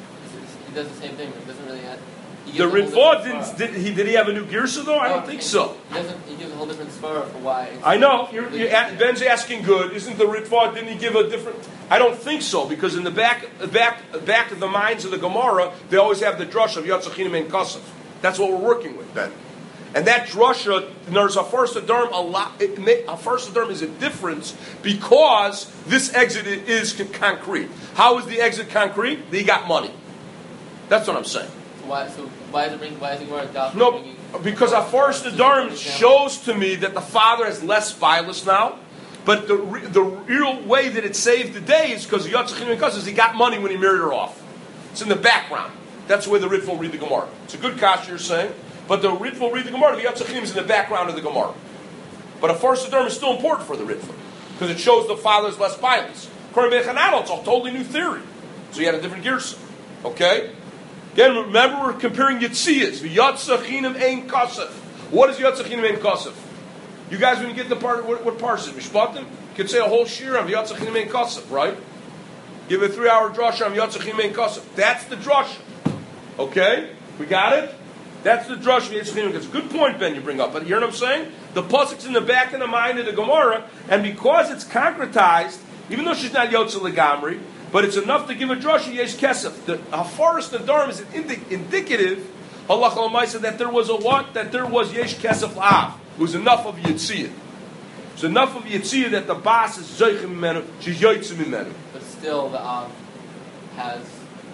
He does the same thing, but he doesn't really add. The Ritva didn't. Did he? Did he have a new girsa though? I don't think so. He doesn't. He gives a whole different svara for why. I know. You're, you're, Ben's asking good. Isn't the Ritva? Didn't he give a different? I don't think so because in the back, back, back of the minds of the Gemara, they always have the drush of Yatzachinim and Kasef. That's what we're working with, Ben. And that drasha, there's a first adarm a lot. A first adarm is a difference because this exit is concrete. How is the exit concrete? That he got money. That's what I'm saying. So why? So why is it bring? Why is it more adopted? No, because a first adarm shows to me that the father has less violence now. But the re, the real way that it saved the day is because Yatzachin and Cousins, he got money when he married her off. It's in the background. That's the way the Ritva will read the Gemara. It's a good kasha you're saying. But the Ritva will read the Gemara. The Yatzachinim is in the background of the Gemara. But a first adarm is still important for the Ritva because it shows the father's less violence. According to Bechananel, it's a totally new theory. So he had a different girsa. Okay? Again, remember we're comparing Yitziyas. Yatzachinim ein kasef. What is Yatzachinim ein kasef? You guys, when you get the part, what, what parts is Mishpatim? You could say a whole shir on Yatzachinim ein kasef, right? Give a three-hour drasha on Yatzachinim ein kasef. That's the drasha. Okay? We got it? That's the drush of Yatzachinim. It's a good point, Ben, you bring up. But you hear what I'm saying? The pasuk's in the back of the mind of the Gemara, and because it's concretized, even though she's not Yotze Legamri, but it's enough to give a drush of Yesh Kesef. The Hafaras Nadarim is an indi- indicative, halacha l'maisa, that there was a what? That there was Yesh Kesef L'Av. It was enough of Yitziyah. It's enough of Yitziyah that the boss is Zoichem Mimenu, she's Yotzim Mimenu. But still, the Av has...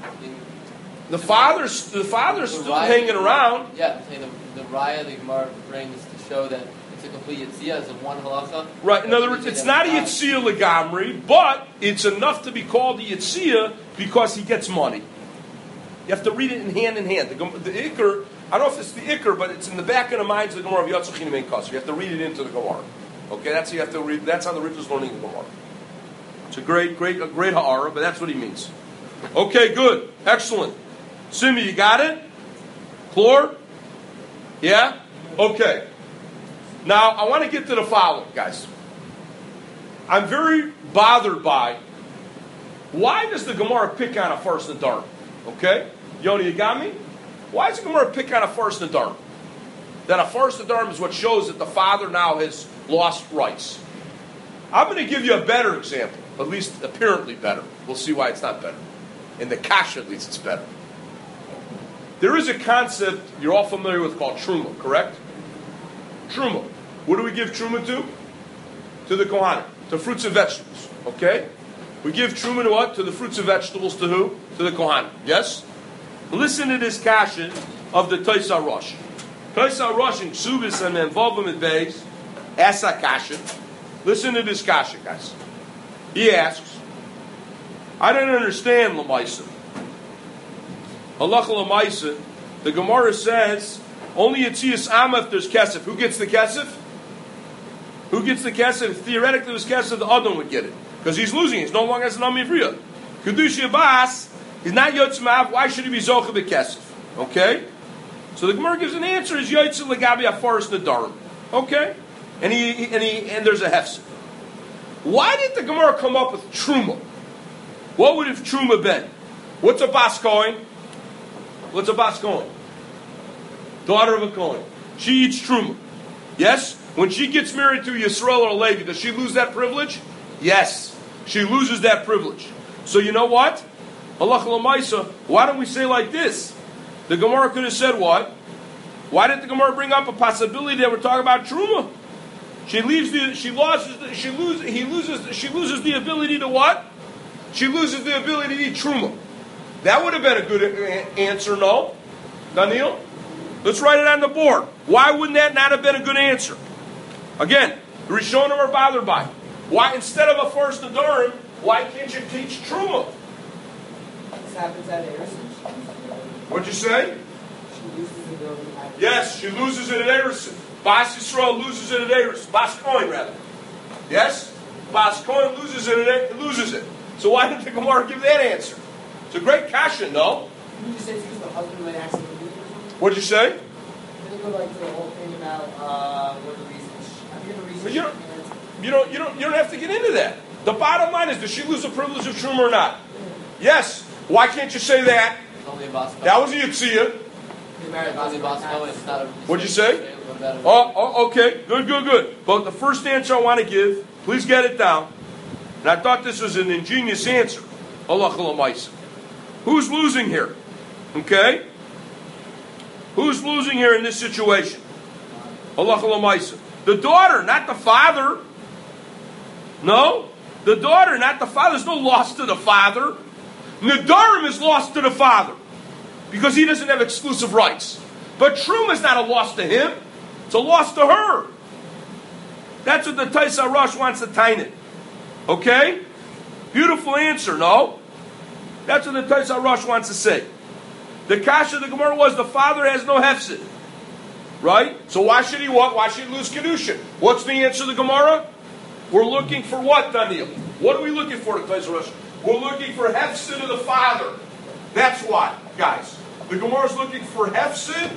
The father's the father's the still raya, hanging around. Yeah, I'm saying the, the raya the Gemara brings to show that it's a complete yitziyah, it's a one halacha. Right. In other words, it's not a yitziyah legamri, but it's enough to be called a yitziyah because he gets money. You have to read it in hand in hand. The, the ikr, I don't know if it's the ikr, but it's in the back of the minds of the Gemara of Yatzachinim ein kasef. You have to read it into the Gemara. Okay, that's how you have to read. That's how the Ritva is learning the Gemara. It's a great, great, a great ha'ara, but that's what he means. Okay, good, excellent. Simi, you got it? Chlor? Yeah? Okay. Now, I want to get to the following, guys. I'm very bothered by why does the Gemara pick on a first Nadarim? Okay? Yoni, you got me? Why does the Gemara pick on a first Nadarim? that a forest Adarim is what shows that the father now has lost rights. I'm going to give you a better example, at least apparently better. We'll see why it's not better. In the Kasha, at least, it's better. There is a concept you're all familiar with called Truma, correct? Truma. What do we give Truma to? To the Kohanim. To fruits and vegetables. Okay? We give Truma to what? To the fruits and vegetables. To who? To the Kohanim. Yes? Listen to this Kasha of the Toisa Rosh. Toisa Rosh in Ksubis and Menvovim and Beis. Asa Kasha. Listen to this Kasha, guys. He asks, I don't understand Lamaisa. Halacha Lamaisa, the Gemara says, only Yitzias Amma if there's Kesef. Who gets the Kesef? Who gets the Kesef? Theoretically, if it was Kesef, the Adam would get it. Because he's losing. He's no longer as an Amivriya. Kedush Yabas, he's not Yotz Ma'av. Why should he be Zocha B'Kesef? Okay? So the Gemara gives an answer, is Yotz L'Gabi HaFaras Nadarim. Okay? And he and he and there's a hefsed. Why did the Gemara come up with Truma? What would have Truma been? What's a Bas Kohen? What's a Bas Kohen? Daughter of a Kohen. She eats Truma. Yes? When she gets married to Yisrael or Levi, does she lose that privilege? Yes. She loses that privilege. So you know what? Halacha L'Maisa, why don't we say like this? The Gemara could have said what? Why did the Gemara bring up a possibility that we're talking about Truma? She leaves the. She loses. The, she loses. He loses. She loses the ability to what? She loses the ability to eat truma. That would have been a good answer, no, Daniel. Let's write it on the board. Why wouldn't that not have been a good answer? Again, the Rishonim are bothered by. Why instead of a first Nadarim, why can't you teach truma? This happens at Eris. What'd you say? She loses the ability to have. Yes, she loses it at Erison. Bas Yisrael loses it at Eris. Bas Kohen, rather. Yes? Bas Kohen loses it at loses it. So why didn't the Gemara give that answer? It's a great kasha, no? Didn't you say it's because the husband might accidentally do it or something? What'd you say? Didn't it go like to the whole thing about uh, what the reasons? I forget the reasons. But you don't, you don't, you don't, you don't have to get into that. The bottom line is, does she lose the privilege of Truma or not? Yes. Why can't you say that? Only a Bas Kohen. That was a Yitziyah. Only Bas Kohen. It's not a. What'd you say? Oh, oh, okay. Good, good, good. But the first answer I want to give, please get it down. And I thought this was an ingenious answer. Halacha L'Maisa. Who's losing here? Okay? Who's losing here in this situation? Halacha L'Maisa. The daughter, not the father. No? The daughter, not the father. There's no loss to the father. Nadarim is lost to the father because he doesn't have exclusive rights. But Truma is not a loss to him. It's a loss to her. That's what the Taisa Rosh wants to tie it. Okay? Beautiful answer, no? That's what the Taisa Rosh wants to say. The kasha of the Gemara was the father has no hefsid. Right? So why should he what? Why should he lose Kedusha? What's the answer of the Gemara? We're looking for what, Daniel? What are we looking for, the Taisa Rosh? We're looking for hefsid of the father. That's why, guys. The Gemara is looking for hefsid,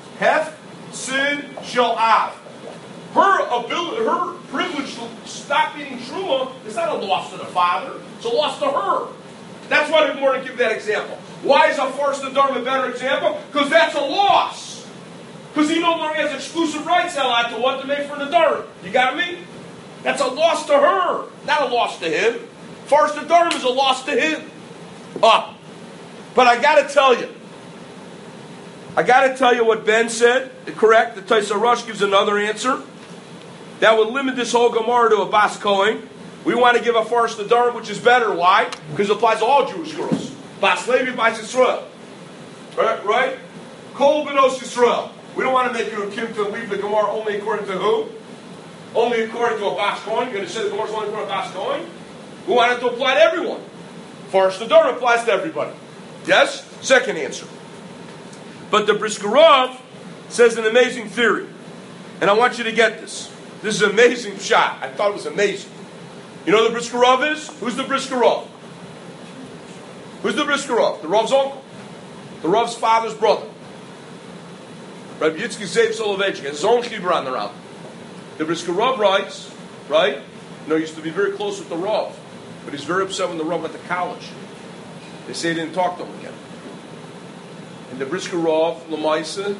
hefsid shel av. Her ability, her privilege to stop eating truma is not a loss to the father; it's a loss to her. That's why the Gemara give that example. Why is a forced Nadarim a better example? Because that's a loss. Because he no longer has exclusive rights allowed to what to make for Nadarim. You got me? That's a loss to her, not a loss to him. Forced Nadarim is a loss to him. Ah, but I got to tell you. I got to tell you what Ben said. Correct. The Taisa Rosh gives another answer. That would limit this whole Gemara to a Bas Kohen. We want to give a Forest Nadarim, which is better. Why? Because it applies to all Jewish girls. Bas Levi, Bas Yisrael. Right? Right? Kol B'nos Yisrael. We don't want to make it a kim to leave the Gemara only according to who? Only according to a Bas Kohen. You're going to say the Gemara is only according to a Bas Kohen? We want it to apply to everyone. Forest Nadarim applies to everybody. Yes? Second answer. But the Briskerov says an amazing theory. And I want you to get this. This is an amazing shot. I thought it was amazing. You know who the Briskerov is? Who's the Briskerov? Who's the Briskerov? The Rav's uncle. The Rav's father's brother. Rabbi Yitzchak Zev Soloveitchik has his own chibur on the Rav. The Briskerov writes, right? You know, he used to be very close with the Rav. But he's very upset when the Rav went to college. They say he didn't talk to him again. And the Briskerov, Lamaisa,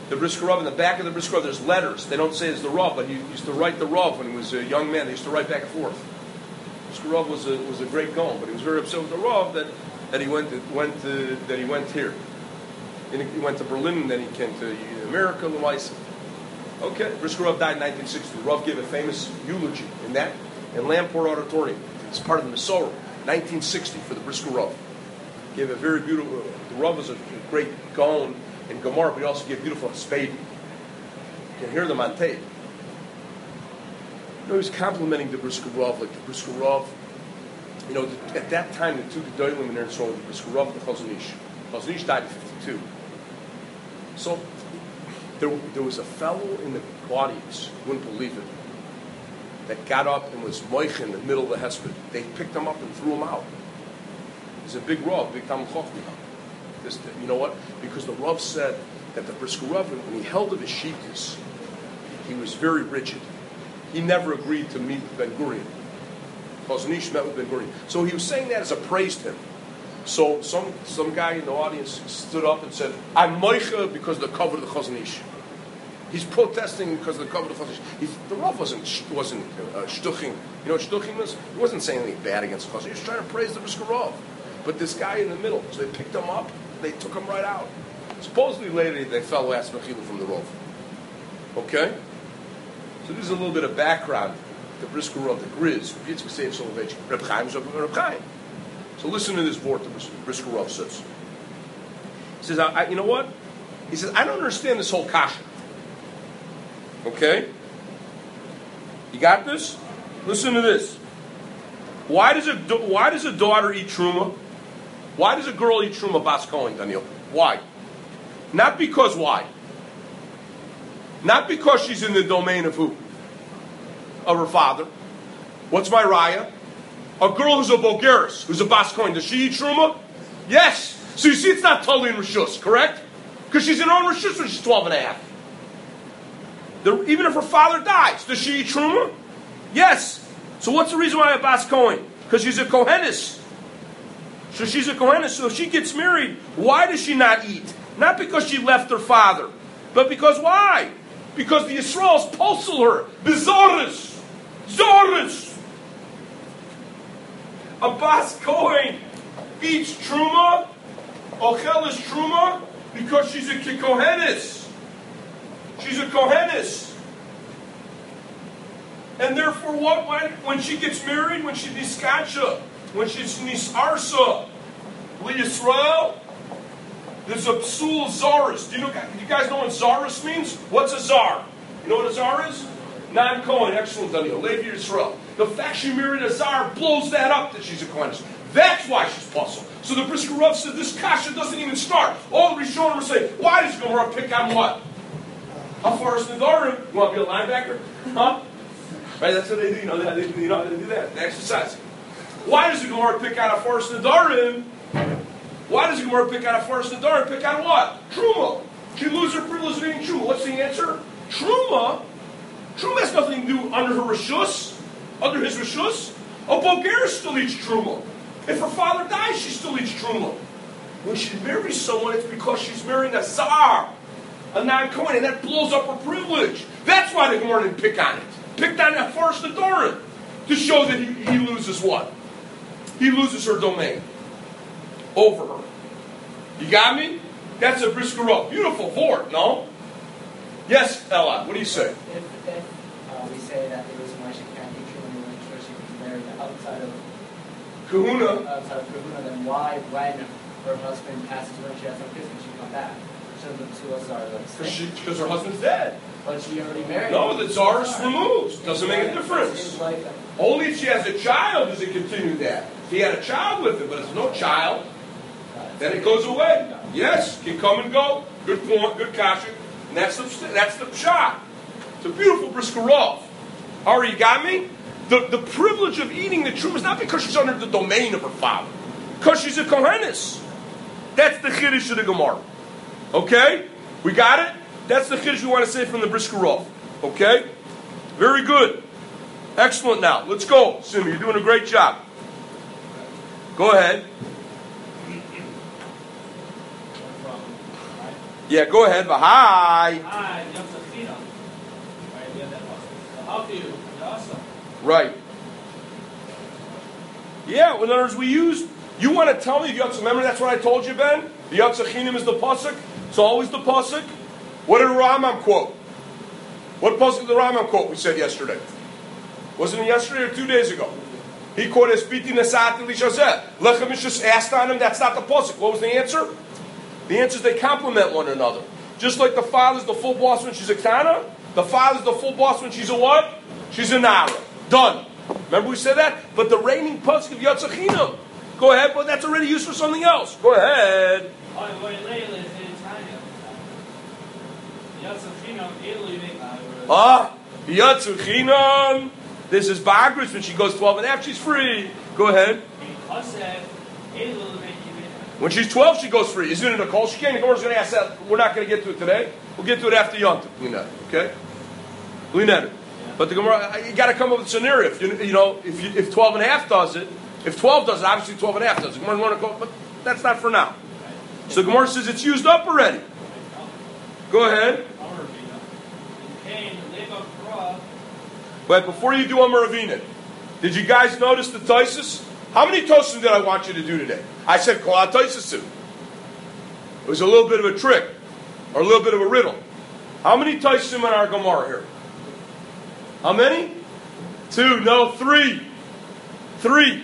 the Brisker Rav, in the back of the Brisker Rav, there's letters. They don't say it's the Rav, but he used to write the Rav when he was a young man. They used to write back and forth. Brisker Rav was a was a great Gaon, but he was very upset with the Rav that, that he went to, went to, that he went here. And he went to Berlin, and then he came to America, the Weiss. Okay, Brisker Rav died in nineteen sixty. Rav gave a famous eulogy in that in Lamport Auditorium. It's part of the Masorah, nineteen sixty for the Brisker Rav. Gave a very beautiful. The Rav was a great Gaon in Gemara, but he also gave beautiful Spade. You can hear them on tape. You know, he was complimenting the Brisker Rav, like the Brisker Rav. You know, the, at that time, the two Gedolim in there, so the Brisker Rav and the Chazon Ish. Chazon Ish died in fifty-two. So there, there was a fellow in the audience, you wouldn't believe it, that got up and was moich in the middle of the hesped. They picked him up and threw him out. He's a big Rav, big Talmid Chacham. This, you know what? Because the Rav said that the Brisker Rav, when he held the Shitas, he was very rigid. He never agreed to meet with Ben Gurion. Chazon Ish met with Ben Gurion. So he was saying that as a praise to him. So some some guy in the audience stood up and said, I'm moicha because of the cover of the Chazon Ish. He's protesting because of the cover of the Chazon Ish. He's, the Rav wasn't, wasn't uh, shtuching. You know what shtuching was? He wasn't saying anything bad against the Chazon Ish. He was trying to praise the Brisker Rav. But this guy in the middle, so they picked him up, they took him right out. Supposedly later they fell last Mechila from the Rav. Okay? So this is a little bit of background. The Brisker Rav, the Grizz, Yitzchak Seif Soloveitch, Reb Chaim Zog, Reb Chaim. So listen to this word the Brisker Rav says. He says, I, I, you know what? He says, I don't understand this whole kasha. Okay? You got this? Listen to this. Why does a why does a daughter eat truma? Why does a girl eat truma bas Kohen, Daniel? Why? Not because why? Not because she's in the domain of who? Of her father. What's my raya? A girl who's a Bogeris, who's a bas Kohen, does she eat truma? Yes. So you see, it's not totally in Rishus, correct? Because she's in her own Rishus when she's twelve and a half. The, even if her father dies, does she eat truma? Yes. So what's the reason why a bas Kohen? Because she's a Kohenis. So she's a Kohenis. So if she gets married, why does she not eat? Not because she left her father, but because why? Because the Yisraels posel her. Bezoris. Zoris. A bas Kohen eats truma, ochel is truma, because she's a Kohenis. She's a Kohenis. And therefore, what when, when she gets married, when she's niskacha, when she's nisarsa, li Yisrael, there's a psul zaris. Do you know? Do you guys know what zaris means? What's a zar? You know what a zar is? Non-Kohen. Excellent, Daniel. Levi Yisrael. The fact she married a zar blows that up that she's a Kohenis. That's why she's puzzled. So the Brisker Rav said this kasha doesn't even start. All the Rishonim are saying, why does Gemara pick on what? Hafaras Nedarim. You want to be a linebacker? Huh? Right, that's what they do. You know, they, you know how to do that. The exercise. Why does the Gemara pick out a Hafaras Nedarim? Why does the Gemara pick out a Hafaras Nedarim? Pick out what? Truma. She loses her privilege of eating truma. What's the answer? Truma. Truma has nothing to do under her rishus, under his rishus. A Boger still eats truma. If her father dies, she still eats truma. When she marries someone, it's because she's marrying a zar, a non-Kohen, and that blows up her privilege. That's why the Gemara didn't pick on it. Picked on that first Nedarim to show that he, he loses what? He loses her domain over her. You got me? That's a Brisker Rav. Beautiful word, no? Yes, Ella, what do you say? If, if uh, we say that there was a Moshe can't be true and the church was married outside of Kahuna. outside of Kahuna, then why, when her husband passes away and she has no kids, can she come back? Shouldn't the two us are like Because her husband's dead. But she already married. No, the czar is removed. Doesn't make a difference. Only if she has a child does it continue that. If he had a child with it, but it's no child, then it goes away. Yes, can come and go. Good point, good kasha. And that's the that's the pshat. It's a beautiful Brisker Rav. Ari, you got me? The the privilege of eating the truma is not because she's under the domain of her father. Because she's a Kohenis. That's the chiddush of the Gemara. Okay? We got it? That's the chiddush we want to say from the Brisker Rav. Okay? Very good. Excellent now. Let's go. Simi, you're doing a great job. Go ahead. Yeah, go ahead. V'hai. Ah, Yatzachina. Right, we have that pasuk. How do you? Awesome. Right. Yeah, well, in other words, we use. You want to tell me the Yatzach? Remember, that's what I told you, Ben. The Yatzachinim is the pasuk. It's always the pasuk. What did Rambam quote? What pasuk did the Rambam quote? We said yesterday. Wasn't it yesterday or two days ago? He quoted Espiti Nasat Elishazeh. Lechem just asked on him. That's not the pasuk. What was the answer? The answer is they complement one another. Just like the father's the full boss when she's a kana, the father's the full boss when she's a what? She's a nara. Done. Remember we said that? But the reigning pasuk of Yatzachinam. Go ahead, but that's already used for something else. Go ahead. Ah, Yatzachinam. This is Bagris when she goes twelve and a half, she's free. Go ahead. When she's twelve, she goes free. Isn't it a kol sheken? The Gemara's going to ask that. We're not going to get to it today. We'll get to it after Yom Tov. You know, okay? We know it. But the Gemara, you got to come up with a scenario. If you, you know, if you, if twelve and a half does it, if twelve does it, obviously twelve and a half does it. The Gemara want to go, but that's not for now. So the Gemara says it's used up already. Go ahead. But before you do Amar Avina, did you guys notice the Taisus? How many Tosim did I want you to do today? I said Kol HaTaisasim. It was a little bit of a trick, or a little bit of a riddle. How many Taisasim in our Gemara here? How many? Two, no, three. Three.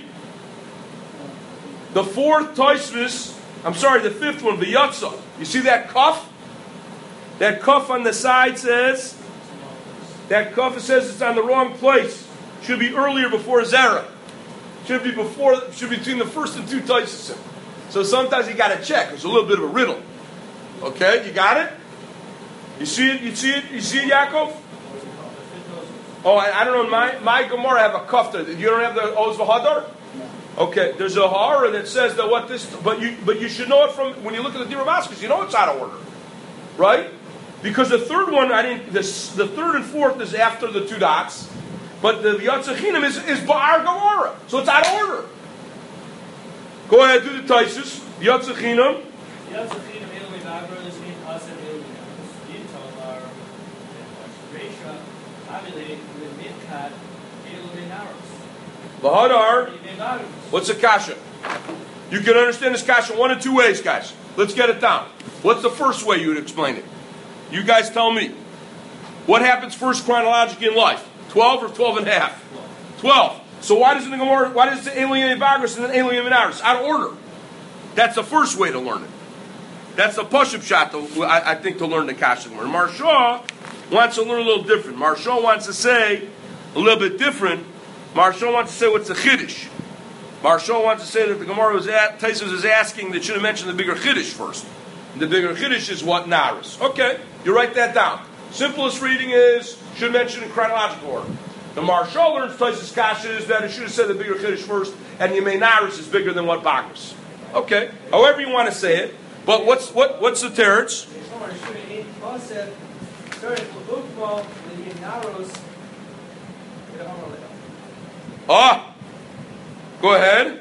The fourth Taisus, I'm sorry, the fifth one, V'yatza. You see that cuff? That cuff on the side says, that cuff says it's on the wrong place. Should be earlier before Zera. Should be before, should be between the first and two Taisasim. So sometimes you got to check. It's a little bit of a riddle. Okay, you got it? You see it? You see it? You see it, Yaakov? Oh, I, I don't know. My my Gemara have a kafta. You don't have the Oz V'Hadar? Okay, there's a hara that says that what this, but you but you should know it from when you look at the Dira Maskas. You know it's out of order, right? Because the third one, I didn't. This, the third and fourth is after the two dots, but the Yatzachinam is is Ba'ar Gemara, so it's out of order. Go ahead, do the Taisus. Yatzachinam. Yatzachinam Eloi Vavra is named Asem Eloi. Yintolar Reisha Avilei Mitkat Eloi Naros. V'Hadar. What's a kasha? You can understand this kasha one of two ways, guys. Let's get it down. What's the first way you would explain it? You guys tell me. What happens first chronologically in life? Twelve or twelve and a half? Twelve. So why does the Gemara, why does it Alien Bagris and then Alien Minaris? Out of order. That's the first way to learn it. That's the push-up shot, to, I, I think, to learn the kasha. Marshaw wants to learn a little different. Marshaw wants to say a little bit different. Marshaw wants to say what's the chiddush. Marshaw wants to say that the Gemara was at, Taisus is asking that should have mentioned the bigger chiddush first. The bigger chiddush is what? Naris. Okay, you write that down. Simplest reading is, should mention in chronological order. The Marshaw learns Taisus kasha is that it should have said the bigger chiddush first, and Yemei Naris is bigger than what Bagris. Okay, however you want to say it. But what's what what's the teretz? Ah, go ahead.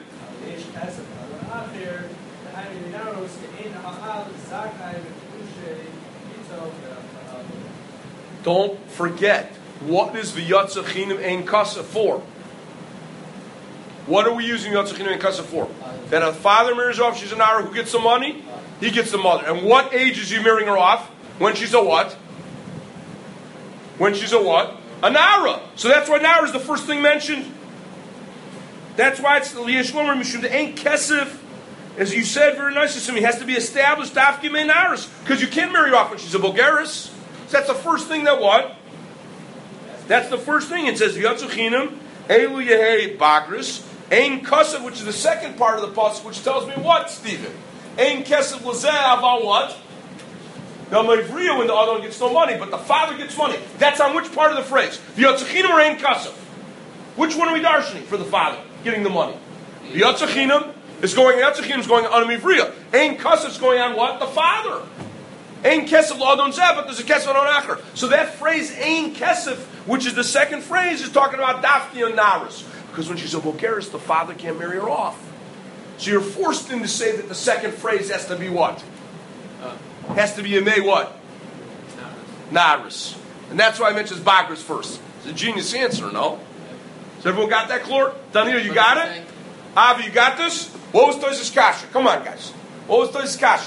Don't forget, what is V'yatzachinim ein kasa for? What are we using V'yatzachinim ein kasa for? That a father marries off, she's an Nara, who gets the money? He gets the mother. And what age is he marrying her off? When she's a what? When she's a what? A Nara. So that's why Nara is the first thing mentioned. That's why it's the Liyashlomer Mishum, the ain't Kesef. As you said very nicely, he has to be established Dafki Mei Naras. Because you can't marry off when she's a Bulgaris. So that's the first thing that what? That's the first thing. It says V'yatzuchinam, Elu Yehei Bagris, Ein Kasav, which is the second part of the pasuk, which tells me what, Stephen? Ein Kasav L'zeh Aval what? The Mevriya when the other one gets no money, but the father gets money. That's on which part of the phrase? V'yatzuchinam or Ein Kasav? Which one are we darshaning for the father getting the money? V'yatzuchinam is going, V'yatzuchinam is going on a Mevriya. Ein Kasav is going on what? The father. Ein Kesef L'adon Zeh, but there's a Kesef L'adon Acher. So that phrase Ein Kesef, which is the second phrase, is talking about Dafki and Naris. Because when she's a Bulgaris, the father can't marry her off. So you're forced in to say that the second phrase has to be what? Uh, has to be Yemei what? Naris. And that's why I mentioned Bagris first. It's a genius answer, no? So everyone got that, Clor? Daniel, you got it? Avi, you got this? What was Tosis Kasha? Come on, guys. What was Tosis Kasha?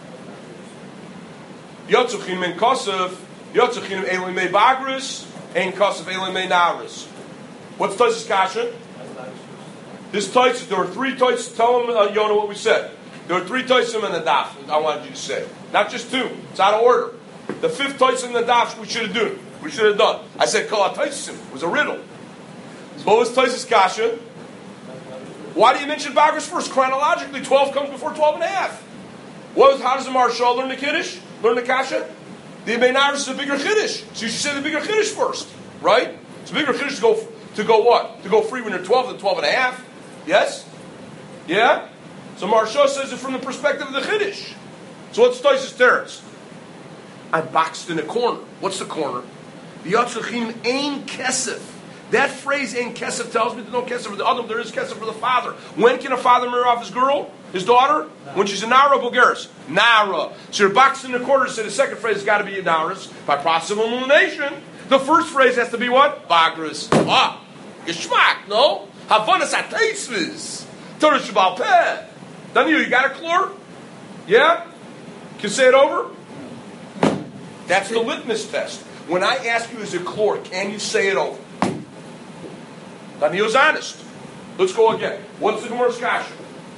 Yotzuchim men Kosov, Yotzuchim Elim me Bagris, Ein Kosov Elim me Naris. What's Tosis Kasha? This Tosis, there were three Tosis. Tell them, uh, Yonah, what we said. There were three Toisim in the daf, I wanted you to say. Not just two. It's out of order. The fifth Toisim in the daf we should have done. We should have done. I said Kol Toisim. It was a riddle. So what was Toisis Kasha? Why do you mention Bagris first? Chronologically, twelve comes before twelve and a half. What was, how does the Marshal learn the Kiddush? Learn the Kasha? The Beinaris is a bigger Kiddush. So you should say the bigger Kiddush first. Right? It's a bigger Kiddush to go, to go what? To go free when you're twelve than twelve and a half. Yes? Yeah? So Marshal says it from the perspective of the Kiddush. So what's Toisis Teretz? I'm boxed in a corner. What's the corner? V'yatzuchim ein kesef. That phrase ein kesef tells me there's no kesef for the other, there is kesef for the father. When can a father marry off his girl? His daughter? No. When she's a Nara Bulgaris. Nara. So you're boxed in the corner, so the second phrase has got to be a Naras. By process of elimination, the first phrase has to be what? Bagris. Ah. Geschmack, no? Havanas ateisvis. Torah Shabbat Peh. Daniel, you got a Clor? Yeah? Can you say it over? That's the litmus test. When I ask you as a Clor, can you say it over? Daniel's honest. Let's go again. What's the Gemara's Kasha?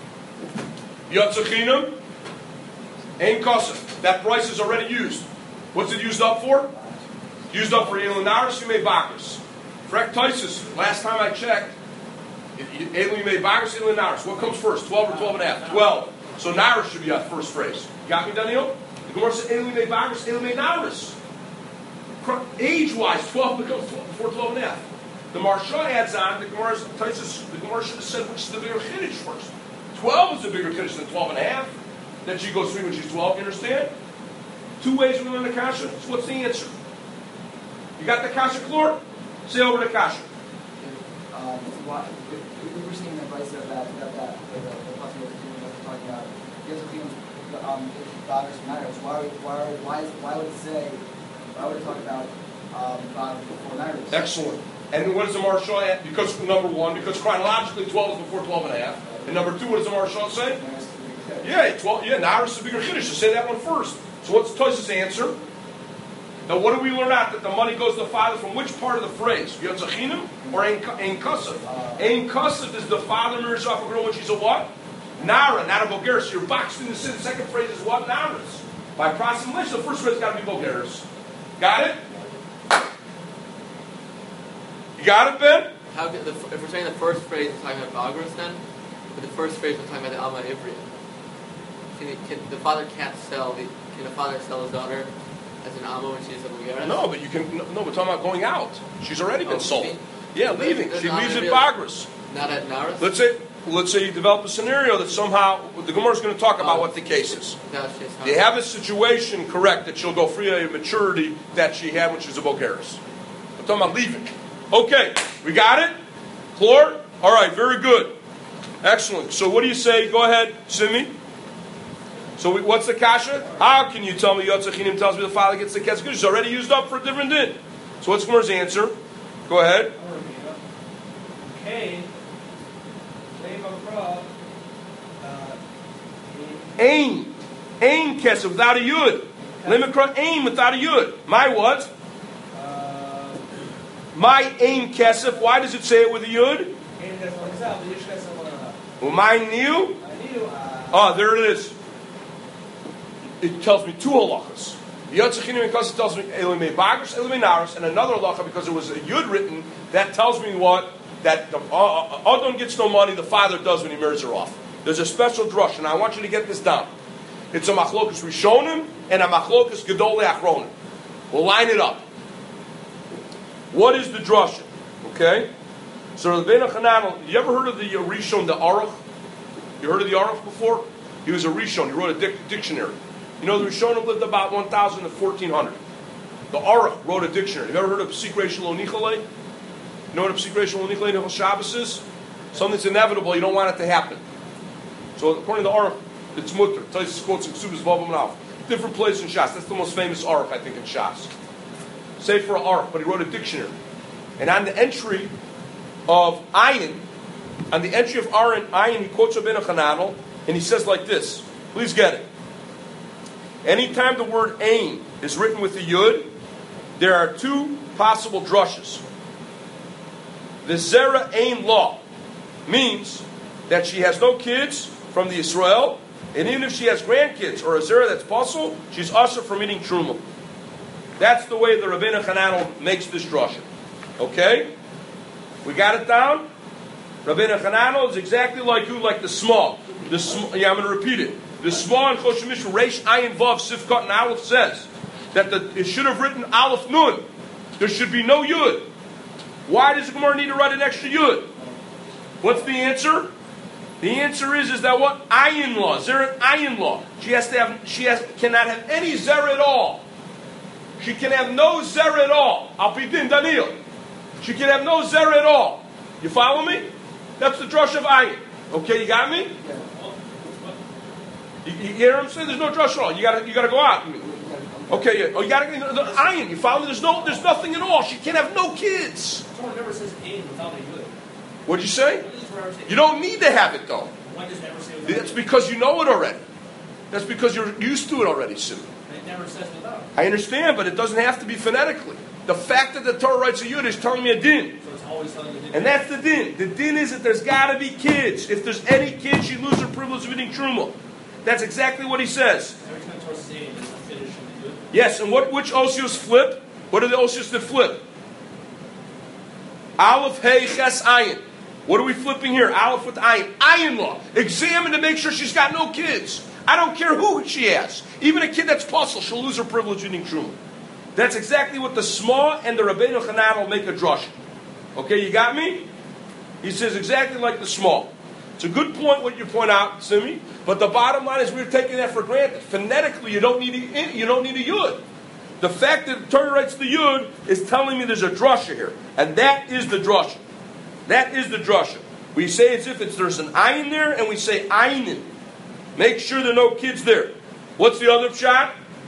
Yatzachinam, Ein Kosef. That price is already used. What's it used up for? Used up for Elin Naris, you made Bakris. Frek Taisis, last time I checked, Elin you made Bakris, Elin Naris. What comes first? twelve or twelve and a half? twelve. So Naris should be that first phrase. You got me, Daniel? The Gemara says Elin made Bakris, Elin made Naris. Age-wise, twelve becomes twelve, before twelve and a half. The Marsha adds on, the Gemara, the Gemara should have said which is the bigger Kiddush first. twelve is the bigger Kiddush than twelve and a half. Then she goes three when she's twelve, you understand? Two ways we learn the Kasha. So what's the answer? You got the Kasha, Clor? Say over the Kasha. Um, why, we, we were seeing the advice of that, that, that, the, the, the possibility that we're talking about. Um, Bagris matters. Why, why, why, is, why would it say, why would it talk about um, Bagris before matters? Excellent. And what does the Marshal add? Because, number one, because chronologically twelve is before twelve and a half. And number two, what does the Marshal say? Yeah, twelve. Yeah, Naris is the bigger Kiddush. So say that one first. So what's Tosis' answer? Now, what do we learn out? That the money goes to the father from which part of the phrase? Yotzachinim or Ein Kasef? Ein Kasef is the father marries off a girl when she's a what? Nara, not a Bulgaris. So you're boxed in the sin. The second phrase is what? Naras. By approximation, the first phrase has got to be Bulgaris. Got it? You got it, Ben? How can the, if we're saying the first phrase is talking about Bagris then, but the first phrase we're talking about the Alma Ivriya. Can, he, can the father can't sell the can the father sell his daughter as an Alma when she's a Bulgaris? No, but you can no, no, we're talking about going out. She's already been oh, sold. Leaving? Yeah, leaving. She leaves at Bagris. Not at Naris? Let's say let's say you develop a scenario that somehow the Gemara is going to talk about oh, what the case is. You have a situation, correct, that she'll go free of maturity that she had when she was a Bulgaris. I'm talking about leaving. Okay, we got it? Clor? All right, very good. Excellent. So what do you say? Go ahead, Simi. So we, what's the kasha? How can you tell me Yotzachinim tells me the father gets the kesef? It's already used up for a different din. So what's Gemara's answer? Go ahead. Okay. Ain. Ain kesef without a yud. Limikra ain without a yud. My what? My ain kesef. Why does it say it with a yud? My new. Oh, there it is. It tells me two halachas. The Yotzachinim and Kasef tells me Elimei Bagris, Elimei Naris, and another halacha because there was a yud written that tells me what that the uh, Adon gets no money, the father does when he marries her off. There's a special drush, and I want you to get this down. It's a machlokas rishonim and a machlokas gedolei achronim. We'll line it up. What is the drush? Okay? So the Rebbeinu Hanan, you ever heard of the uh, Rishon, the Aruch? You heard of the Aruch before? He was a Rishon. He wrote a dic- dictionary. You know the Rishonim lived about one thousand to fourteen hundred. The Aruch wrote a dictionary. Have you ever heard of Psik Reish Lo Nicholei? You know what a Psik Reish Lo Nicholei Nechol Shabbos is? Something that's inevitable. You don't want it to happen. So according to the Aruch, it's mutter. It tells you quotes in Ksubas Vavam Naf. different place in Shas. That's the most famous Aruch, I think, in Shas. Sefer Aruch, but he wrote a dictionary. And on the entry of Ayin, on the entry of Ayin, Ayin he quotes Rabbeinu Hananel, and he says like this. Please get it. Anytime the word Ayin is written with a Yud, there are two possible drushes. The Zera Ayin law means that she has no kids from the Israel, and even if she has grandkids or a Zera that's possible, she's also from eating Truma. That's the way the Rabbeinu Hananel makes this drusha. Okay? We got it down? Rabbeinu Hananel is exactly like who? Like the small. The sm- yeah, I'm going to repeat it. The small in Choshen Mishra, Reish Ayin Vav Sifkat and Aleph says that the, it should have written Aleph Nun. There should be no Yud. Why does the Gemara need to write an extra Yud? What's the answer? The answer is, is that what? Ayin law. Zera Ayin law. She has to have, she has, cannot have any Zera at all. She can have no Zera at all. Alpidin Daniel. She can have no Zera at all. You follow me? That's the drush of Ayin. Okay, you got me? You, you hear what I'm saying? There's no drush at all. You gotta, you gotta go out. Okay, yeah. Oh, you gotta, the, the Ayin, you follow me? There's no, there's nothing at all. She can have no kids. Someone never says Ayin without a Yud. What'd you say? You don't need to have it though. Why does it never say without? That's because you know it already. That's because you're used to it already, Sim. It never says without. I understand, but it doesn't have to be phonetically. The fact that the Torah writes a Yud is telling me a din. So it's always telling you a din. And that's the din. The din is that there's got to be kids. If there's any kids, she loses her privilege of eating truma. That's exactly what he says. Every time Torah says Ayin, it's a finish in the Yud. Yes, and what which osios flip? What are the osios that flip? Aleph, Hey, Ches, Ayin. What are we flipping here? Aleph with Ayin. Ayin law. Examine to make sure she's got no kids. I don't care who she has. Even a kid that's puzzle, she'll lose her privilege of eating truma. That's exactly what the Smah and the Rabbeinu Hananel make a drush. Okay, you got me? He says exactly like the Smah. It's a good point what you point out, Simi. But the bottom line is we're taking that for granted. Phonetically, you don't need a, you don't need a yud. The fact that the Torah writes the yud is telling me there's a drasha here, and that is the drasha. That is the drasha. We say as if it's there's an ayin there, and we say ayinin. Make sure there are no kids there. What's the other pshat?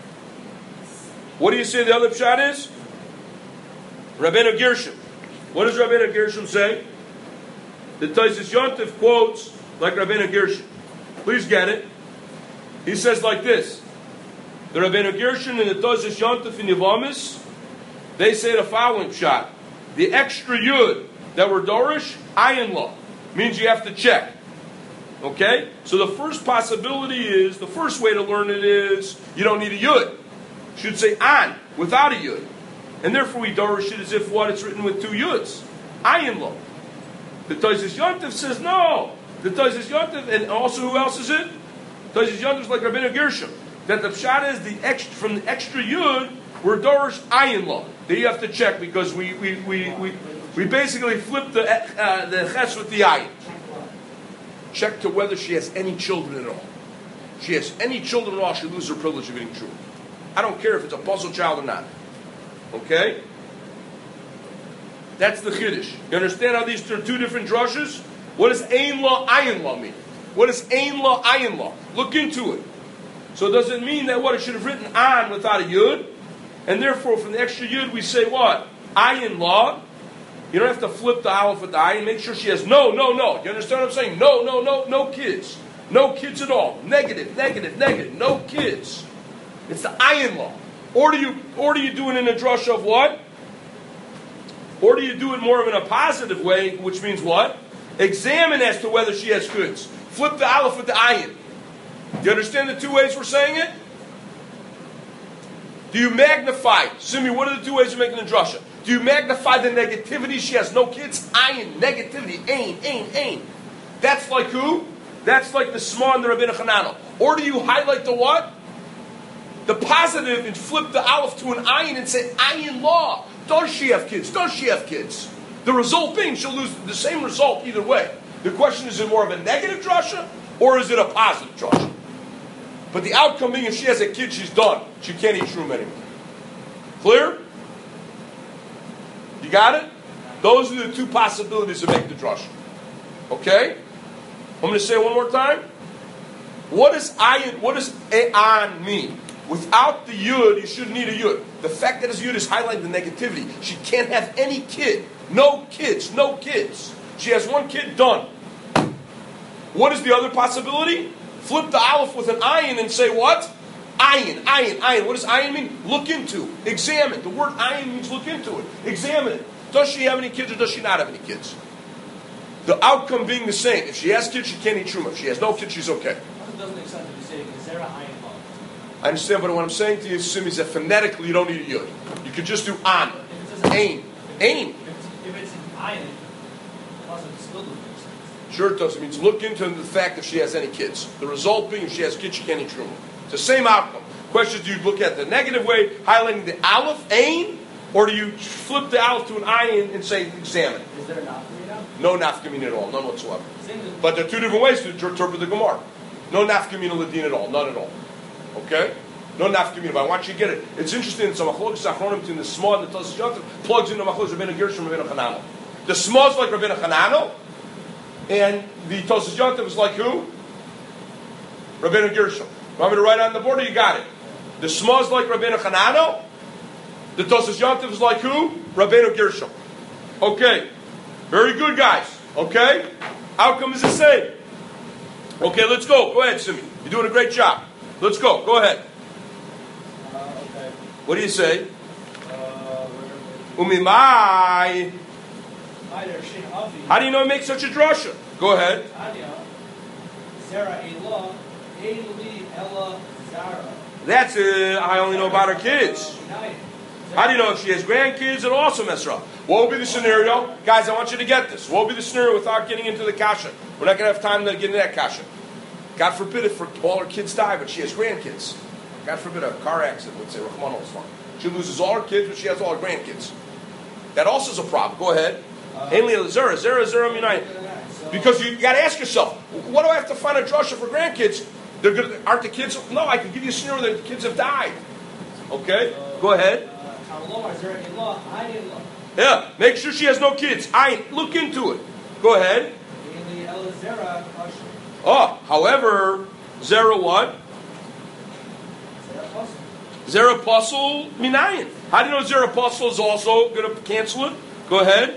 What do you say the other pshat is? Rabbeinu Gershom. What does Rabbeinu Gershom say? The Taisus Yontif quotes like Rabbeinu Gershom. Please get it. He says like this. The Rabbeinu Gershom and the Taisus Yontif in Yevamis, they say the following pshat. The extra yud that were dorish, ayin law, means you have to check. Okay? So the first possibility is, the first way to learn it is, you don't need a yud. Should say an, without a yud. And therefore we dorish it as if what? It's written with two yuds. Ayin law. The Taisus Yontif says no. The Taisus Yontif, and also who else is it? Taisus Yontif is like Rabbeinu Gershom. That the pshat is the extra, from the extra yud, we're dorish ayin law. That you have to check because we we we we, we basically flip the uh, the ches with the ayin. Check to whether she has any children at all. If she has any children at all, she loses her privilege of eating true. I don't care if it's a puzzle child or not. Okay? That's the chiddush. You understand how these are two different drushes? What does ayin law, ayin law mean? What does ayin law, ayin law? Look into it. So does it mean that what it should have written on without a yud? And therefore, from the extra yud, we say what? Ayin law. You don't have to flip the aleph with the ayin. Make sure she has no, no, no. You understand what I'm saying? No, no, no, no kids. No kids at all. Negative, negative, negative. No kids. It's the ayin law. Or do you, or do you do it in a drush of what? Or do you do it more of in a positive way, which means what? Examine as to whether she has kids. Flip the aleph with the ayin. Do you understand the two ways we're saying it? Do you magnify? Simi, what are the two ways you're making the drasha? Do you magnify the negativity? She has no kids. Ayin, negativity. Ain, ain, ain. That's like who? That's like the Smah and the Rabbeinu Hananel. Or do you highlight the what? The positive and flip the aleph to an ayin and say ayin law. Does she have kids? Does she have kids? The result being she'll lose the same result either way. The question is, is it more of a negative drasha or is it a positive drasha? But the outcome being, if she has a kid, she's done. She can't eat shroom anymore. Clear? You got it? Those are the two possibilities to make the drasha. Okay? I'm going to say it one more time. What does ayin, what does an mean? Without the yud, you shouldn't need a yud. The fact that his yud is highlighting the negativity. She can't have any kid. No kids. No kids. She has one kid, done. What is the other possibility? Flip the aleph with an ayin and say what? Ayin, ayin, ayin. What does ayin mean? Look into. Examine. The word ayin means look into it. Examine it. Does she have any kids or does she not have any kids? The outcome being the same. If she has kids, she can't eat truma. If she has no kids, she's okay. It doesn't make sense to be saying, is there a ayin law? I understand, but what I'm saying to you, Sim, is that phonetically you don't need a yud. You could just do an. Ain. Ain. If it's an ayin, it doesn't still doesn't make sense. Sure it does. It means look into the fact if she has any kids. The result being if she has kids, she can't eat truma. It's the same outcome. Question is, do you look at the negative way, highlighting the aleph, ain, or do you flip the aleph to an ayin and say examine? Is there a nafkamina? No nafkamina at all, none whatsoever. Same as- But there are two different ways to interpret the Gemara. No nafkamina ladin at all, none at all. Okay? No nafkamina, but I want you to get it. It's interesting, it's a machlokes achronim between the small and the Tosas Yontif, plugs into machlokes Rabbeinu Gershom and Rabbeinu Chananel. The small is like Rabbeinu Chananel, and the Tosas Yontif is like who? Rabbeinu Gershom. Want me to write on the board, or you got it? The small is like Rabbeinu Chananel, the Tosas Yontif is like who? Rabbeinu Gershom. Okay. Very good, guys. Okay? Outcome is the same. Okay, let's go. Go ahead, Simi. You're doing a great job. Let's go. Go ahead. Uh, okay. What do you say? Uh, Umimai. Either Shin Avi, How do you know it makes such a drasha? Go ahead. Tanya, Zera Elah, Eli Ella Zara. That's it. I only know about her kids. Nine. How do you know if she has grandkids? It'll also mess her up. What will be the scenario? Guys, I want you to get this. What will be the scenario without getting into the kasha? We're not going to have time to get into that kasha. God forbid if all her kids die, but she has grandkids. God forbid a car accident, let's say, Rahman al-Islam. She loses all her kids, but she has all her grandkids. That also is a problem. Go ahead. Ainli Zera, Zera, Zera, Munayim. Because you got to ask yourself, what do I have to find a drasha for grandkids? They're gonna, aren't the kids? No, I can give you a scenario that the kids have died. Okay? Go ahead. Yeah, make sure she has no kids. I look into it. Go ahead. Oh, however, Zera what? Zera Puzzle Minayin. How do you know Zera Puzzle is also going to cancel it? Go ahead.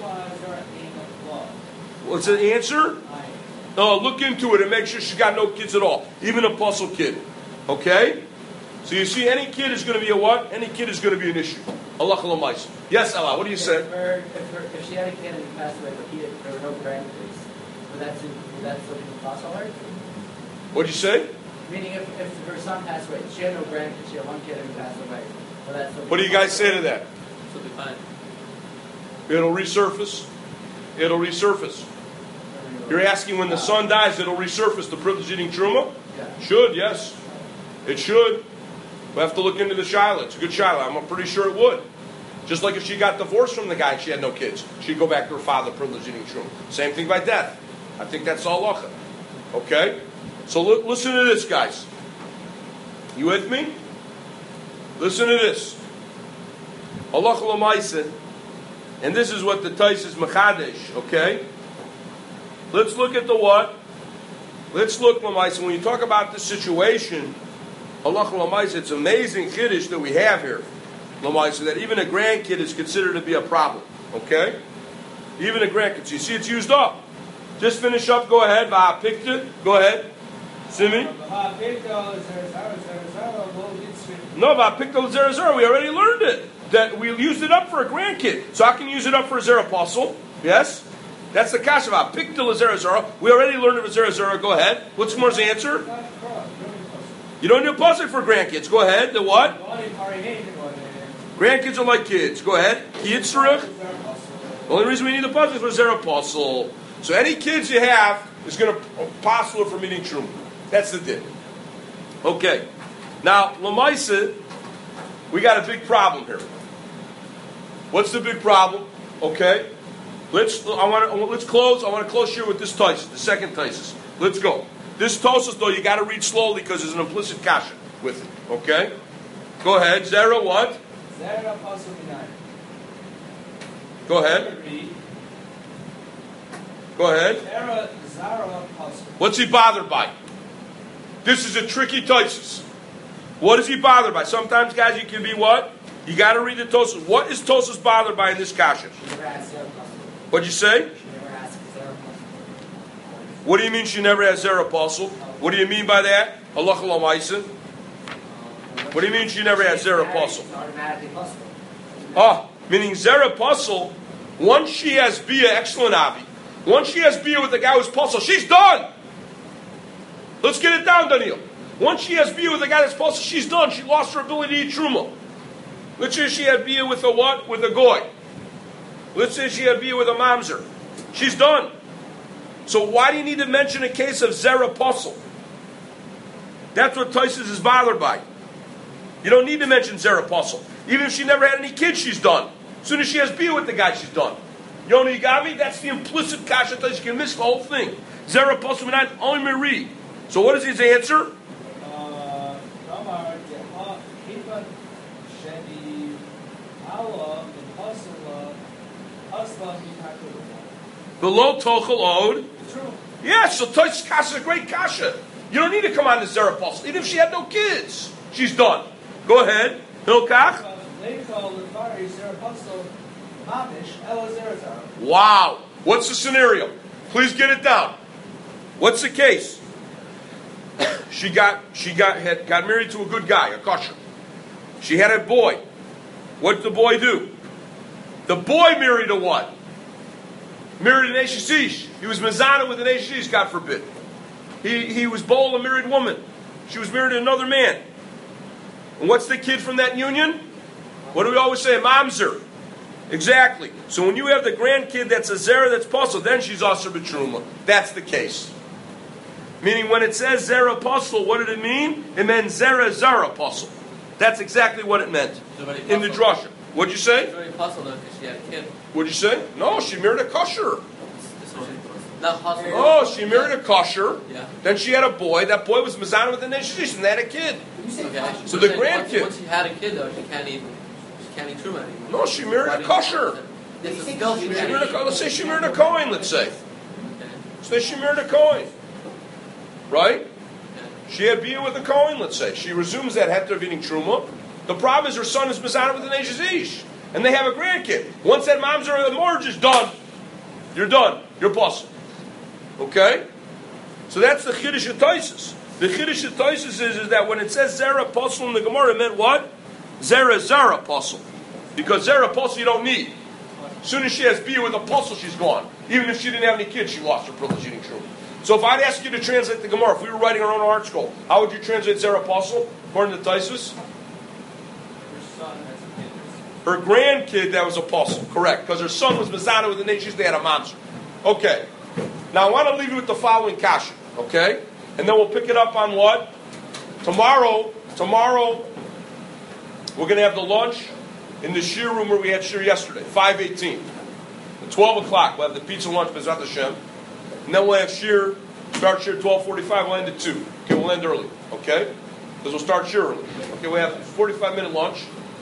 What's the answer? No, look into it and make sure she's got no kids at all. Even a puzzle kid. Okay? So you see, any kid is going to be a what? Any kid is going to be an issue. Allah Khalamais. Yes, Allah, what do you say? If, her, if, her, if she had a kid and he passed away, but he had, there were no grandkids, would that, would that still be possible? What'd you say? Meaning if, if her son passed away, she had no grandkids, she had one kid and he passed away, would that still be What do you guys say to that? She'll be fine. It'll resurface. It'll resurface. You're asking when the son dies, it'll resurface the privilege eating truma? Yeah. Should, yes. It should. We have to look into the shiloh. It's a good shiloh. I'm pretty sure it would. Just like if she got divorced from the guy and she had no kids, she'd go back to her father, privilege eating truma. Same thing by death. I think that's all halacha. Okay? So li- listen to this, guys. You with me? Listen to this. Halacha l'maaseh, and this is what the Tais is mechadesh. Okay? Let's look at the what? Let's look, l'maaseh. When you talk about this situation, halacha l'maaseh, it's amazing chiddush that we have here. L'maaseh, that even a grandkid is considered to be a problem. Okay? Even a grandkid. So you see it's used up. Just finish up. Go ahead. Va'apikta. Go ahead. Simi? No, va'apikta l'zera zera. We already learned it. That we used it up for a grandkid. So I can use it up for a zera apostle. Yes? That's the kasha. Va'apikta l'zera zera. We already learned it for zera zera. Go ahead. What's More's answer? You don't need a pasuk for grandkids. Go ahead. The what? Grandkids are like kids. Go ahead. Yitzrich. The only reason we need the pasuk is for zera apostle. So any kids you have is going to apostle from eating truma. That's the din. Okay. Now, l'maaseh, we got a big problem here. What's the big problem? Okay. Let's. I want to. Let's close. I want to close here with this Taisus, the second Taisus. Let's go. This Tosas, though, you got to read slowly because there's an implicit kasha with it. Okay. Go ahead. Zera what? Zera Pasuk nine. Go ahead. Go ahead. Zera Zara Pasuk. What's he bothered by? This is a tricky Taisus. What is he bothered by? Sometimes, guys, you can be what? You got to read the Tosfos. What is Tosfos bothered by in this kasha? What'd you say? What do you mean she never has Zer apostle? What do you mean by that? Halacha l'maisa. What do you mean she never has Zer apostle? Ah, meaning Zer apostle, once she has Bia, excellent Avi. Once she has Bia with the guy who's apostle, she's done. Let's get it down, Daniel. Once she has Bia with the guy that's apostle, she's done. She lost her ability to eat truma. Let's say she had Bia with a what? With a goy. Let's say she had Bia with a mamzer. She's done. So why do you need to mention a case of Zer apostle? That's what Taisus is bothered by. You don't need to mention Zer apostle. Even if she never had any kids, she's done. As soon as she has Bia with the guy, she's done. You know, you got me? That's the implicit kasha Taisus. You can miss the whole thing. Zer apostle not only Marie. So what is his answer? Below Tochel Od. Yeah, so Taisus kasha is a great kasha. You don't need to come on to Zer apostle. Even if she had no kids, she's done. Go ahead. Hilkach. Wow. What's the scenario? Please get it down. What's the case? she got she got had got married to a good guy, a kosher. She had a boy. What did the boy do? The boy married a what? Married an Eshes Ish. He was mezana with an Eshes Ish, God forbid. He he was bowl a married woman. She was married to another man. And what's the kid from that union? What do we always say? Mamzer. Exactly. So when you have the grandkid that's a zera that's apostle, then she's aser b'truma. That's the case. Meaning when it says zera apostle, what did it mean? It meant zera zara apostle. That's exactly what it meant in the drasha. What'd you say? Apostle though, because she had a kid. What'd you say? No, she married a kosher. Not possible. Oh, she married a kosher. Yeah. Then she had a boy. That boy was mezana with an Eshes, and they had a kid. Okay. So the saying grandkid. Once, once she had a kid though, she can't eat. She can't eat truma anymore. No, she married a kosher. This is still She she married married. a, let's say she married a Kohen, let's say. Say she married a Kohen. Right? She had Bia with a Kohen, let's say. She resumes that heter of eating truma. The problem is her son is mezana with an Eshes Ish. And they have a grandkid. Once that mom's are the marriage is done, you're done. You're possible. Okay? So that's the Chiddush of Taisus. The Chiddush of Taisus is, is that when it says Zera apostle in the Gemara, it meant what? Zera Zara apostle. Because Zera apostle you don't need. As soon as she has Bia with apostle, she's gone. Even if she didn't have any kids, she lost her privilege eating true. So if I'd ask you to translate the Gemara, if we were writing our own art scroll, how would you translate Zera apostle according to Taisus? Her grandkid that was apostle, correct? Because her son was mezana with the nations, they had a monster. Okay. Now I want to leave you with the following kasha, okay? And then we'll pick it up on what? Tomorrow, tomorrow, we're going to have the lunch in the shir room where we had shir yesterday, five eighteen. At twelve o'clock, we'll have the pizza lunch, Bezrat Hashem. And then we'll have shir, start shir twelve forty-five, we'll end at two. Okay, we'll end early, okay? Because we'll start shir early. Okay, we have a forty-five minute lunch.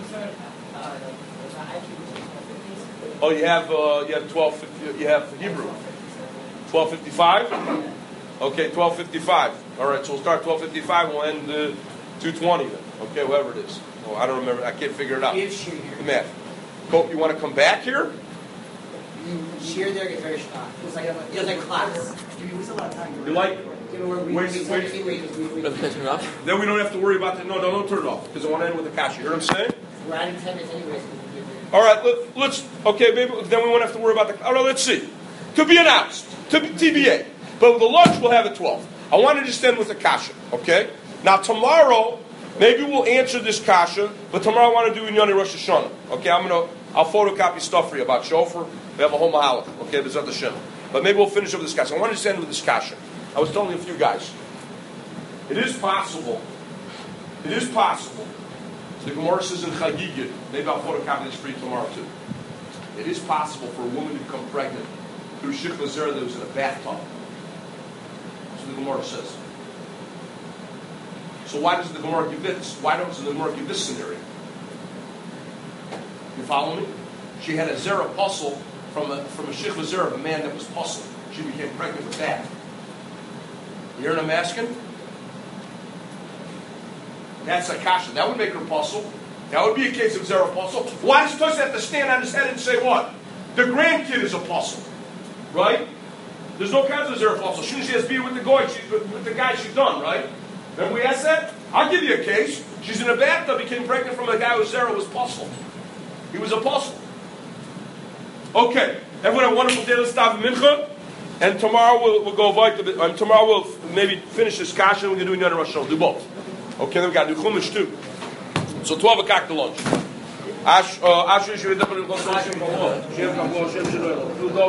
Oh, you have uh, you have twelve fifty, you have Hebrew. twelve fifty-five? Okay, twelve fifty-five. All right, so we'll start twelve fifty-five, we'll end uh, two twenty then. Okay, whatever it is. Oh, I don't remember. I can't figure it out. The math. Colt, you want to come back here? Sheer there gets very shot. It's like a, it's like class. We waste a lot of time. You like? We, Wait, we, wait. we, we, we, we, Let's turn it off. Then we don't have to worry about that. No, no, don't turn it off because I want to end with the kasha. You hear what I'm saying? We're adding ten minutes anyways. All right, let, let's. Okay, maybe then we won't have to worry about the. All right, let's see. To be announced. To be, T B A. But the lunch we'll have at twelve. I want to just end with the kasha. Okay. Now tomorrow, maybe we'll answer this kasha. But tomorrow I want to do Inyani Rosh Hashanah. Okay, I'm gonna. I'll photocopy stuff for you about shofar. We have a whole mahalach. Okay, B'ezrat Hashem. But maybe we'll finish up with this kasha. I want to just end with this kasha. I was telling a few guys. It is possible. It is possible. The Gemara says in Chagigah, maybe I'll photocopy this for you tomorrow too. It is possible for a woman to become pregnant through Shikva Zera that was in a bathtub. So the Gemara says. So why does the Gemara give this? Why doesn't the Gemara give this scenario? You follow me? She had a Zera apostle from a from a Shikva Zera, a man that was apostle. She became pregnant with that. You hear what I'm asking? That's a kasha. That would make her apostle. That would be a case of zera apostle. Why does Tosfos have to stand on his head and say what? The grandkid is apostle, right? There's no kinds of zera apostle. Shouldn't she has to be with the guy? She's with, with the guy she's done, right? Remember we asked that? I'll give you a case. She's in a bathtub, became pregnant from a guy who zera was apostle. He was apostle. Okay, everyone have a wonderful day. Let's stop mincha, and tomorrow we'll, we'll go avoid the. Um, tomorrow we'll maybe finish this kasha. We're going to do another Rosh Hashanah. Do both. Okay, then we got to do chumash too. So twelve o'clock to lunch. Ash, uh, Ash,